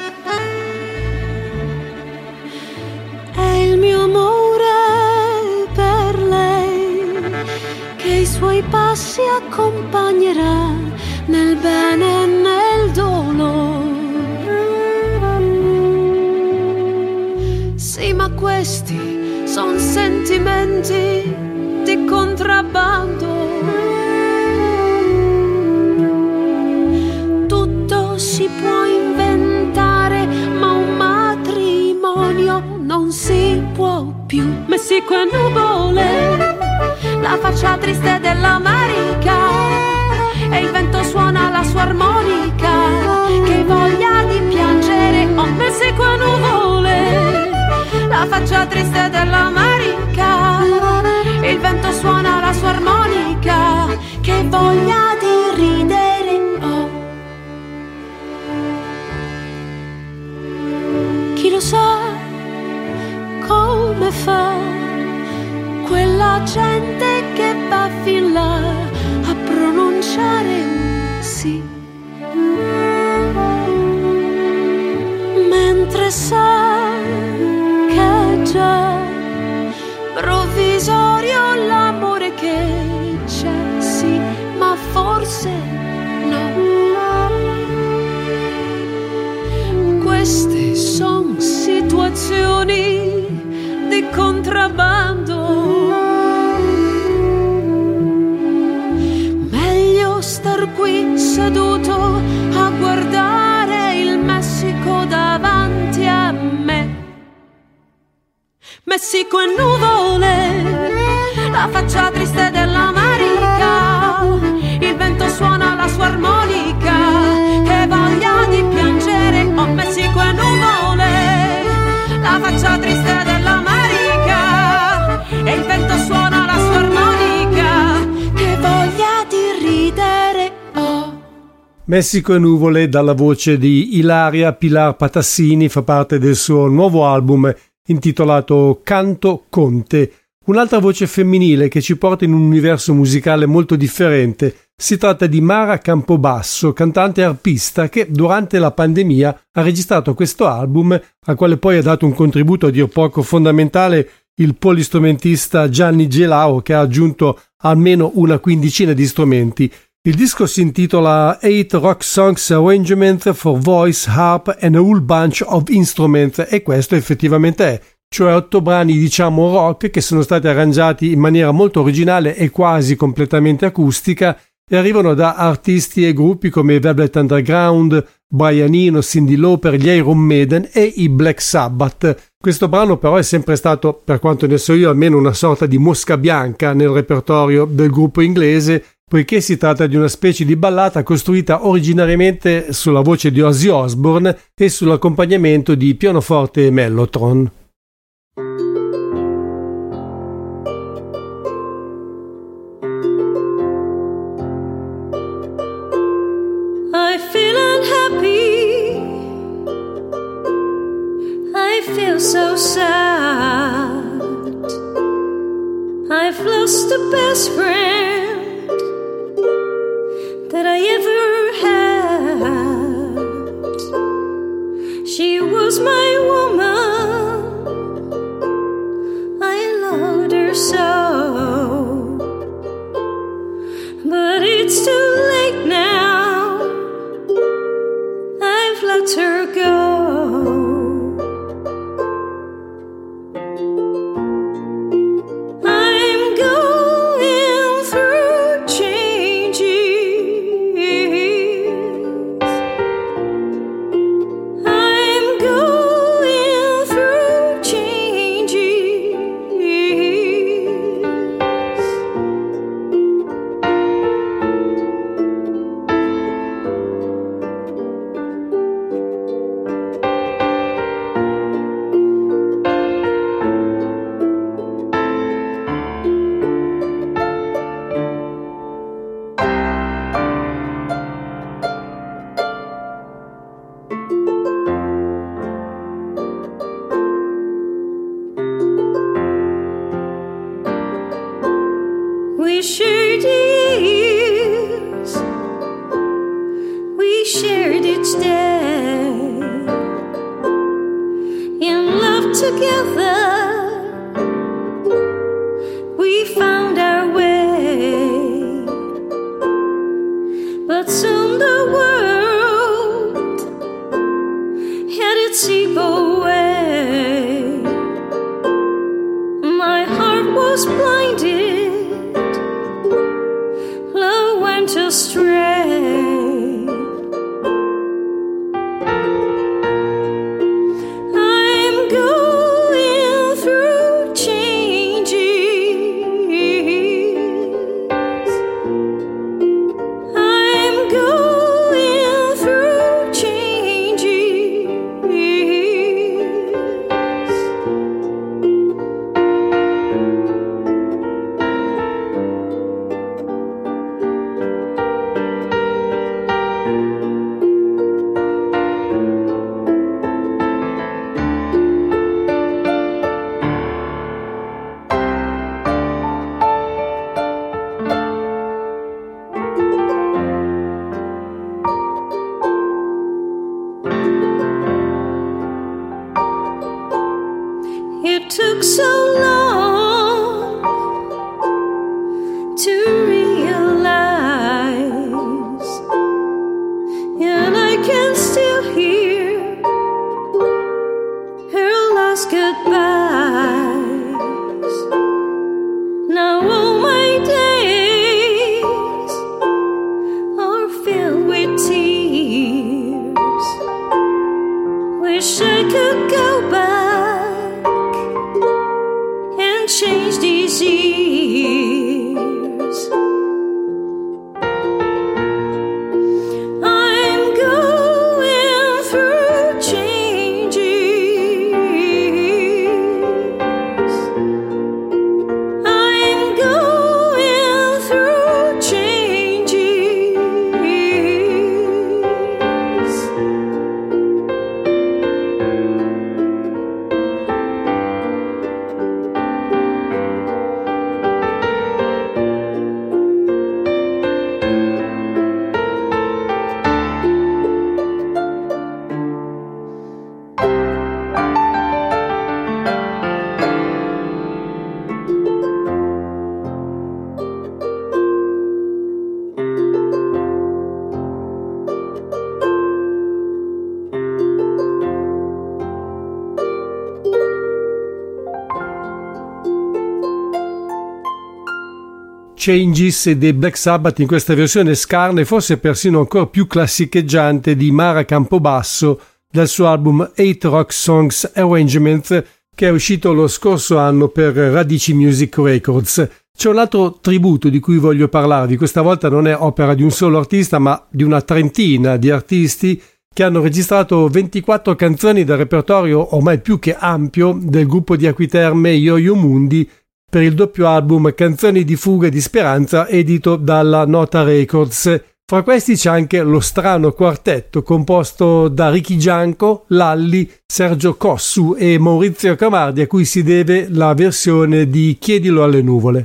È il mio amore per lei che i suoi passi accompagnerà nel bene e nel dolore. Sì, ma questi son sentimenti di contrabbando. Tutto si può inventare, ma un matrimonio non si può più. Messico e nuvole, la faccia triste dell'America, e il vento suona la sua armonica, che voglia di piangere. Oh, Messico e nuvole, la faccia triste dell'America, il vento suona la sua armonica, che voglia di ridere. Oh, chi lo sa come fa quella gente che va fin là a pronunciare un sì, mentre sa che già provvisorio l'amore che c'è, sì, ma forse no. Queste son situazioni di contrabbando, meglio star qui seduto a guardare il Messico davanti a me. Messico e nuvole, la faccia triste dell'America, il vento suona la sua armonica, che voglia di piangere. Oh, Messico e nuvole, la faccia triste dell'America, e il vento Messico e nuvole, dalla voce di Ilaria Pilar Patassini, fa parte del suo nuovo album intitolato Canto Conte. Un'altra voce femminile che ci porta in un universo musicale molto differente. Si tratta di Mara Campobasso, cantante e arpista che durante la pandemia ha registrato questo album, al quale poi ha dato un contributo a dir poco fondamentale il polistrumentista Gianni Gelao, che ha aggiunto almeno una quindicina di strumenti. Il disco si intitola 8 Rock Songs Arrangement for Voice, Harp and a Whole Bunch of Instruments, e questo effettivamente è, cioè 8 brani diciamo rock che sono stati arrangiati in maniera molto originale e quasi completamente acustica e arrivano da artisti e gruppi come Velvet Underground, Brian Eno, Cyndi Lauper, gli Iron Maiden e i Black Sabbath. Questo brano però è sempre stato, per quanto ne so io, almeno una sorta di mosca bianca nel repertorio del gruppo inglese, poiché si tratta di una specie di ballata costruita originariamente sulla voce di Ozzy Osbourne e sull'accompagnamento di pianoforte e mellotron. I feel unhappy, I feel so sad, I've lost the best friend that I ever had. She was my woman, I loved her so, but it's too late now, I've let her go. Changes dei Black Sabbath in questa versione scarna e forse persino ancora più classicheggiante di Mara Campobasso dal suo album 8 Rock Songs Arrangements, che è uscito lo scorso anno per Radici Music Records. C'è un altro tributo di cui voglio parlarvi, questa volta non è opera di un solo artista ma di una trentina di artisti che hanno registrato 24 canzoni dal repertorio ormai più che ampio del gruppo di Acquiterme Yo-Yo Mundi per il doppio album Canzoni di fuga e di speranza edito dalla Nota Records. Fra questi c'è anche lo strano quartetto composto da Ricky Gianco, Lalli, Sergio Cossu e Maurizio Camardi, a cui si deve la versione di Chiedilo alle nuvole.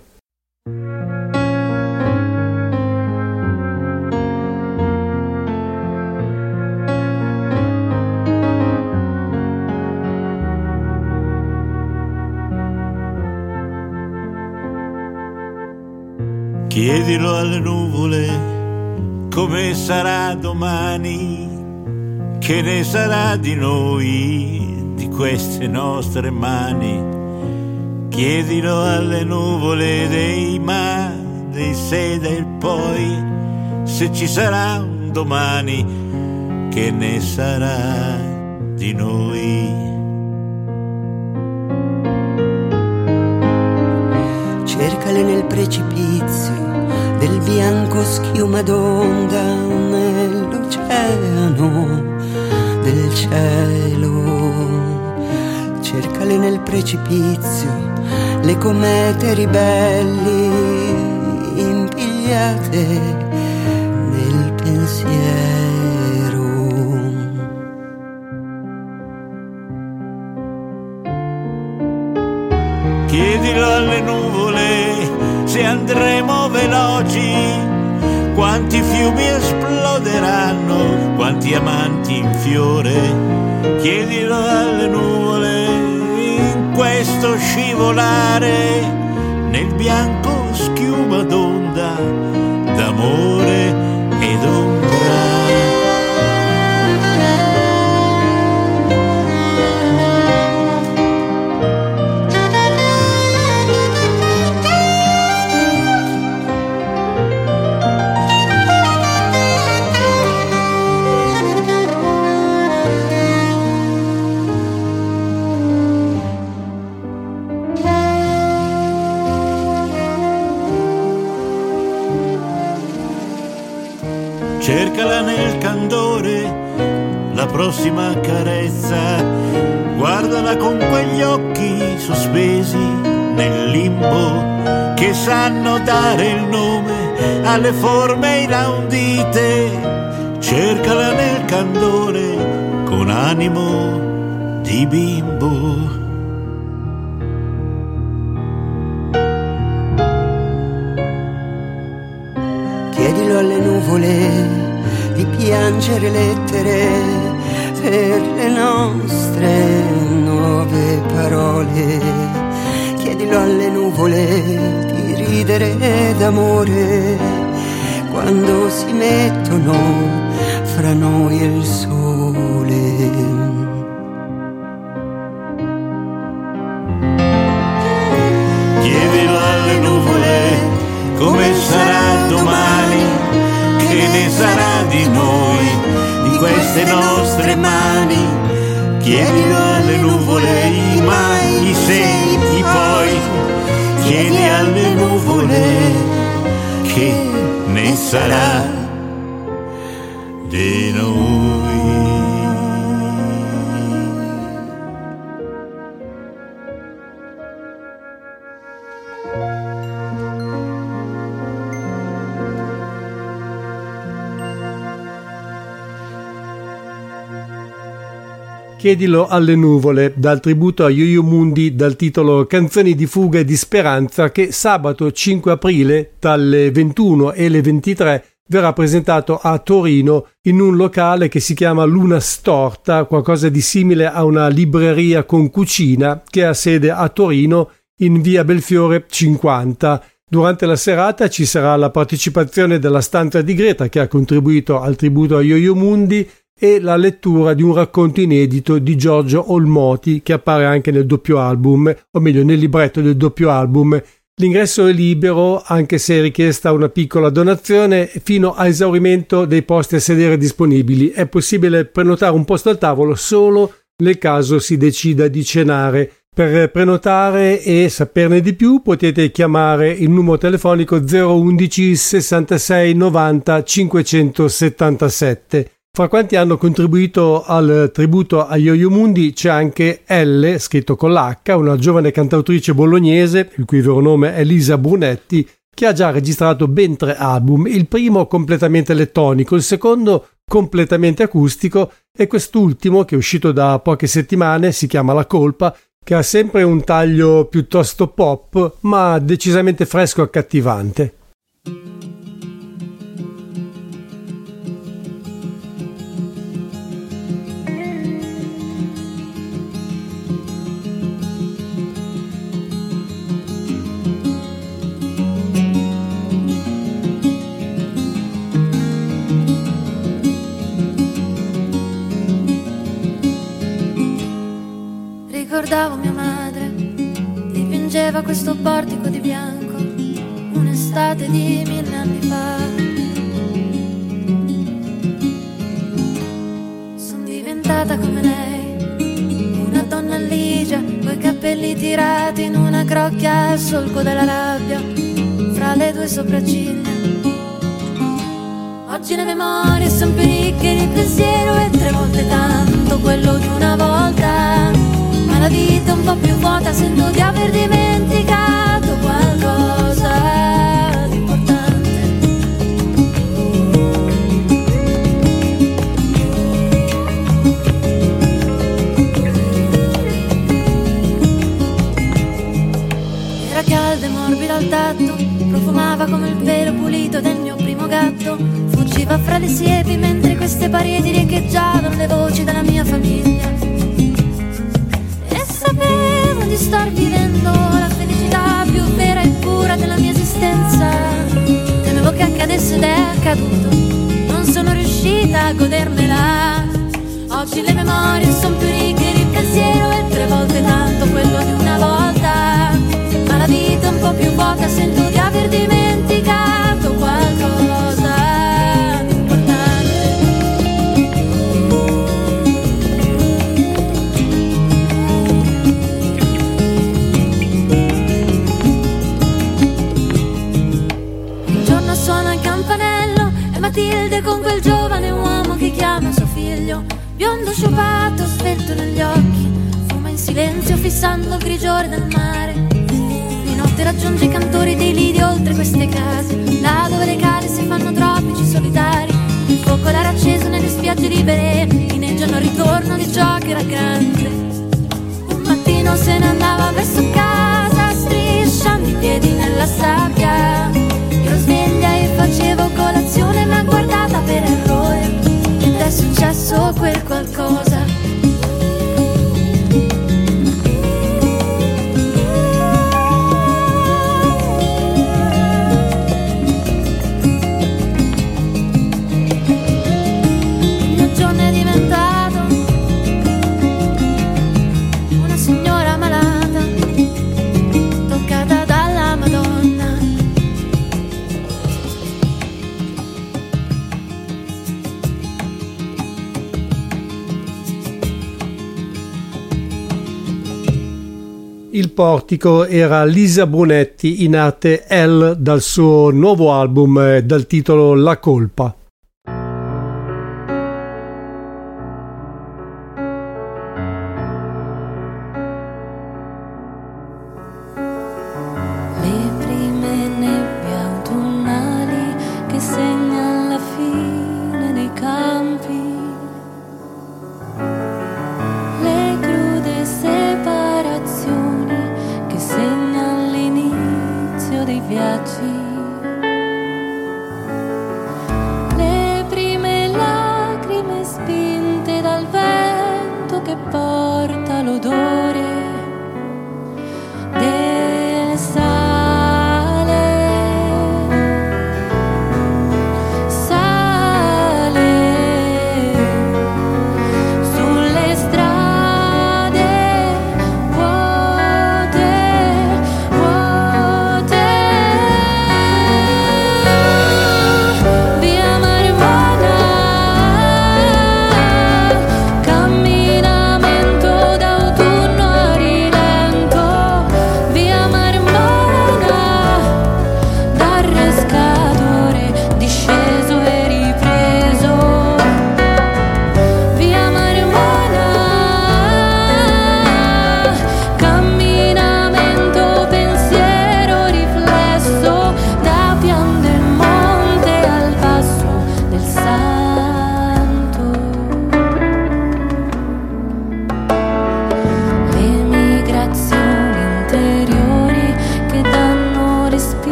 Chiedilo alle nuvole come sarà domani, che ne sarà di noi, di queste nostre mani. Chiedilo alle nuvole dei ma, dei se, del poi, se ci sarà un domani, che ne sarà di noi. Cercale nel precipizio del bianco schiuma d'onda nell'oceano del cielo. Cercale nel precipizio le comete ribelli impigliate nel pensiero. Chiedilo alle nuvole se andremo veloci, quanti fiumi esploderanno, quanti amanti in fiore. Chiedilo alle nuvole in questo scivolare nel bianco schiuma d'onda d'amore ed ombra. Cercala nel candore, la prossima carezza, guardala con quegli occhi sospesi nel limbo, che sanno dare il nome alle forme inaudite. Cercala nel candore, con animo di bimbo. Chiedilo alle nuvole di piangere lettere per le nostre nuove parole. Chiedilo alle nuvole di ridere d'amore quando si mettono fra noi e il sole. Chiedilo alle nuvole come sarà domani, che ne sarà di noi, di queste nostre mani. Chiedilo alle nuvole i mai, i se, i poi. Chiedi alle nuvole che ne sarà di noi. Chiedilo alle nuvole, dal tributo a Yo-Yo Mundi dal titolo Canzoni di fuga e di speranza, che sabato 5 aprile dalle 21 e le 23 verrà presentato a Torino in un locale che si chiama Luna Storta, qualcosa di simile a una libreria con cucina che ha sede a Torino in via Belfiore 50. Durante la serata ci sarà la partecipazione della Stanza di Greta, che ha contribuito al tributo a Yo-Yo Mundi, e la lettura di un racconto inedito di Giorgio Olmoti, che appare anche nel doppio album, o meglio nel libretto del doppio album, L'ingresso è libero, anche se è richiesta una piccola donazione, fino a esaurimento dei posti a sedere disponibili. È possibile prenotare un posto al tavolo solo nel caso si decida di cenare. Per prenotare e saperne di più potete chiamare il numero telefonico 011 66 90 577. Fra quanti hanno contribuito al tributo a Yo-Yo Mundi c'è anche L, scritto con l'H, una giovane cantautrice bolognese, il cui vero nome è Lisa Brunetti, che ha già registrato ben 3 album, il primo completamente elettronico, il secondo completamente acustico e quest'ultimo, che è uscito da poche settimane, si chiama La Colpa, che ha sempre un taglio piuttosto pop, ma decisamente fresco e accattivante. Ricordavo mia madre, dipingeva questo portico di bianco, un'estate di 1000 anni fa. Sono diventata come lei, una donna ligia, coi capelli tirati in una crocchia al solco della rabbia, fra le 2 sopracciglia. Oggi le memorie sono più ricche di pensiero e 3 volte tanto quello di una volta. Ma la vita è un po' più vuota, sento di aver dimenticato qualcosa di importante. Era calda e morbida al tatto, profumava come il pelo pulito del mio primo gatto. Fuggiva fra le siepi mentre queste pareti riecheggiavano le voci della mia famiglia. Sapevo di star vivendo la felicità più vera e pura della mia esistenza. Temevo che accadesse ed è accaduto, non sono riuscita a godermela. Oggi le memorie sono più ricche di pensiero e 3 volte tanto quello di una volta. Ma la vita è un po' più vuota, sento di aver dimenticato qualcosa di importante. Suona il campanello e Matilde con quel giovane uomo che chiama suo figlio, biondo sciupato, svelto negli occhi, fuma in silenzio fissando il grigiore del mare. Di notte raggiunge i cantori dei lidi oltre queste case, là dove le case si fanno tropici solitari. Il fuoco l'era acceso nelle spiagge libere, inneggiano il ritorno di ciò che era grande. Un mattino se ne andava verso casa, strisciando i piedi nella sabbia. Ero sveglia e facevo colazione, ma guardata per errore, ed è successo quel qualcosa. Il mio giorno è diventato una signora malata, toccata dalla Madonna. Il portico era Lisa Brunetti, in arte L, dal suo nuovo album dal titolo La Colpa. Le prime nebbie autunnali che segnano la fine dei campi, le crude separazioni che segnano l'inizio dei viaggi, le prime lacrime spinte dal vento che porta l'odore del sale, sale sulle strade vuote, vuote.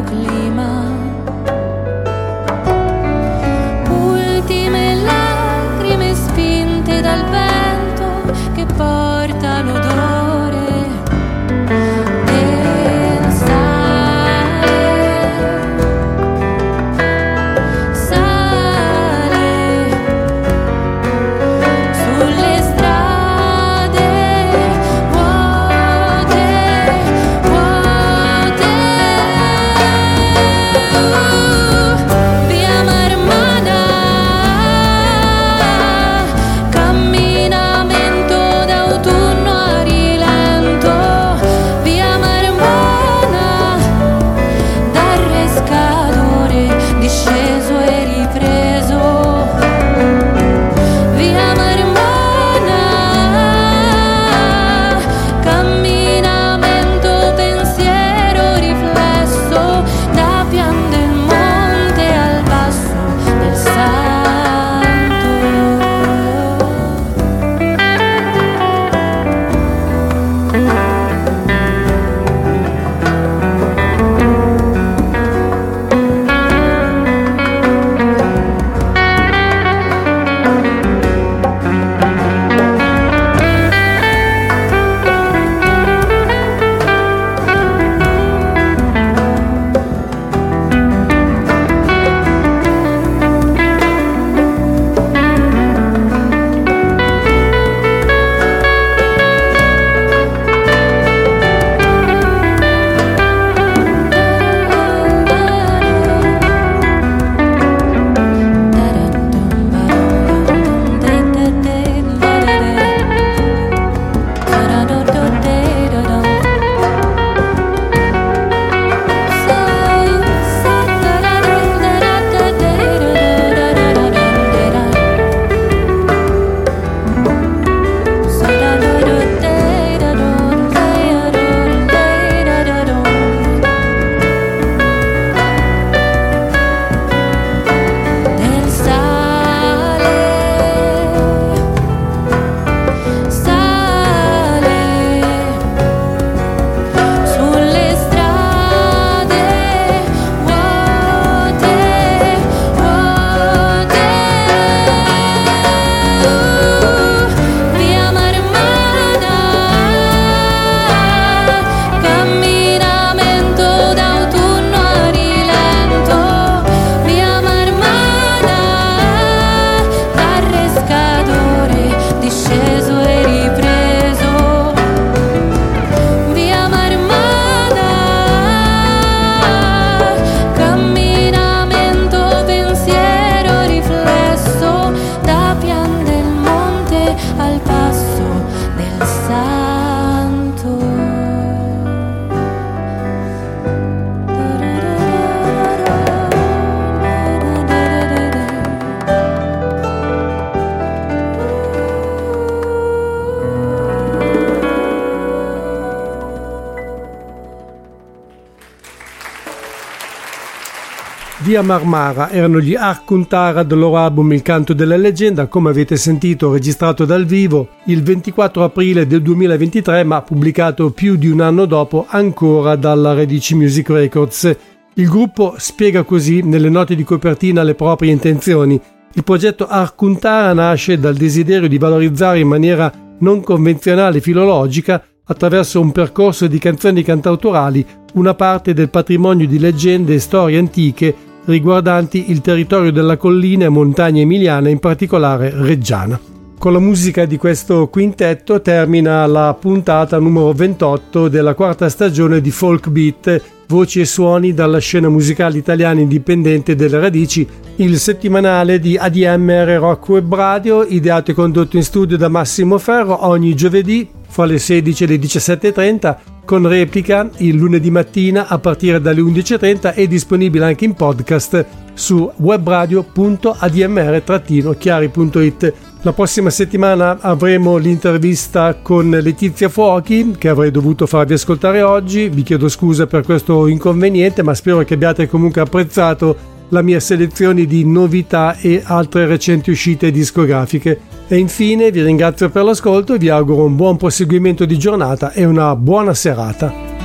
clima. Ultime lacrime spinte dal vento che porta l'odore del sale. Sale sulle strade vuote, vuote. Via Marmana, camminamento d'autunno a rilento. Via Marmana, dal rescatore disceso e ripreso. Via Marmana, camminamento, pensiero, riflesso, da pian del monte al passo del santo. Del sale, sale sulle strade vuote, vuote. Via Marmana, camminamento d'autunno a rilento. Via Marmana, dal rescatore disceso e ripreso. Via Marmana, camminamento, pensiero, riflesso, da pian del monte al passo del santo. Via Marmara erano gli Arkuntara del loro album Il canto della leggenda, come avete sentito registrato dal vivo il 24 aprile del 2023, ma pubblicato più di un anno dopo ancora dalla Radici Music Records. Il gruppo spiega così nelle note di copertina le proprie intenzioni. Il progetto Arkuntara nasce dal desiderio di valorizzare in maniera non convenzionale e filologica, attraverso un percorso di canzoni cantautorali, una parte del patrimonio di leggende e storie antiche riguardanti il territorio della collina e montagna emiliana, in particolare reggiana. Con la musica di questo quintetto termina la puntata numero 28 della quarta stagione di Folk Beat, voci e suoni dalla scena musicale italiana indipendente delle radici, il settimanale di ADMR Rock Web Radio, ideato e condotto in studio da Massimo Ferro ogni giovedì fra le 16 e le 17.30, con replica il lunedì mattina a partire dalle 11.30 e disponibile anche in podcast su webradio.admr-chiari.it. La prossima settimana avremo l'intervista con Letizia Fuochi, che avrei dovuto farvi ascoltare oggi. Vi chiedo scusa per questo inconveniente, ma spero che abbiate comunque apprezzato la mia selezione di novità e altre recenti uscite discografiche. E infine vi ringrazio per l'ascolto e vi auguro un buon proseguimento di giornata e una buona serata.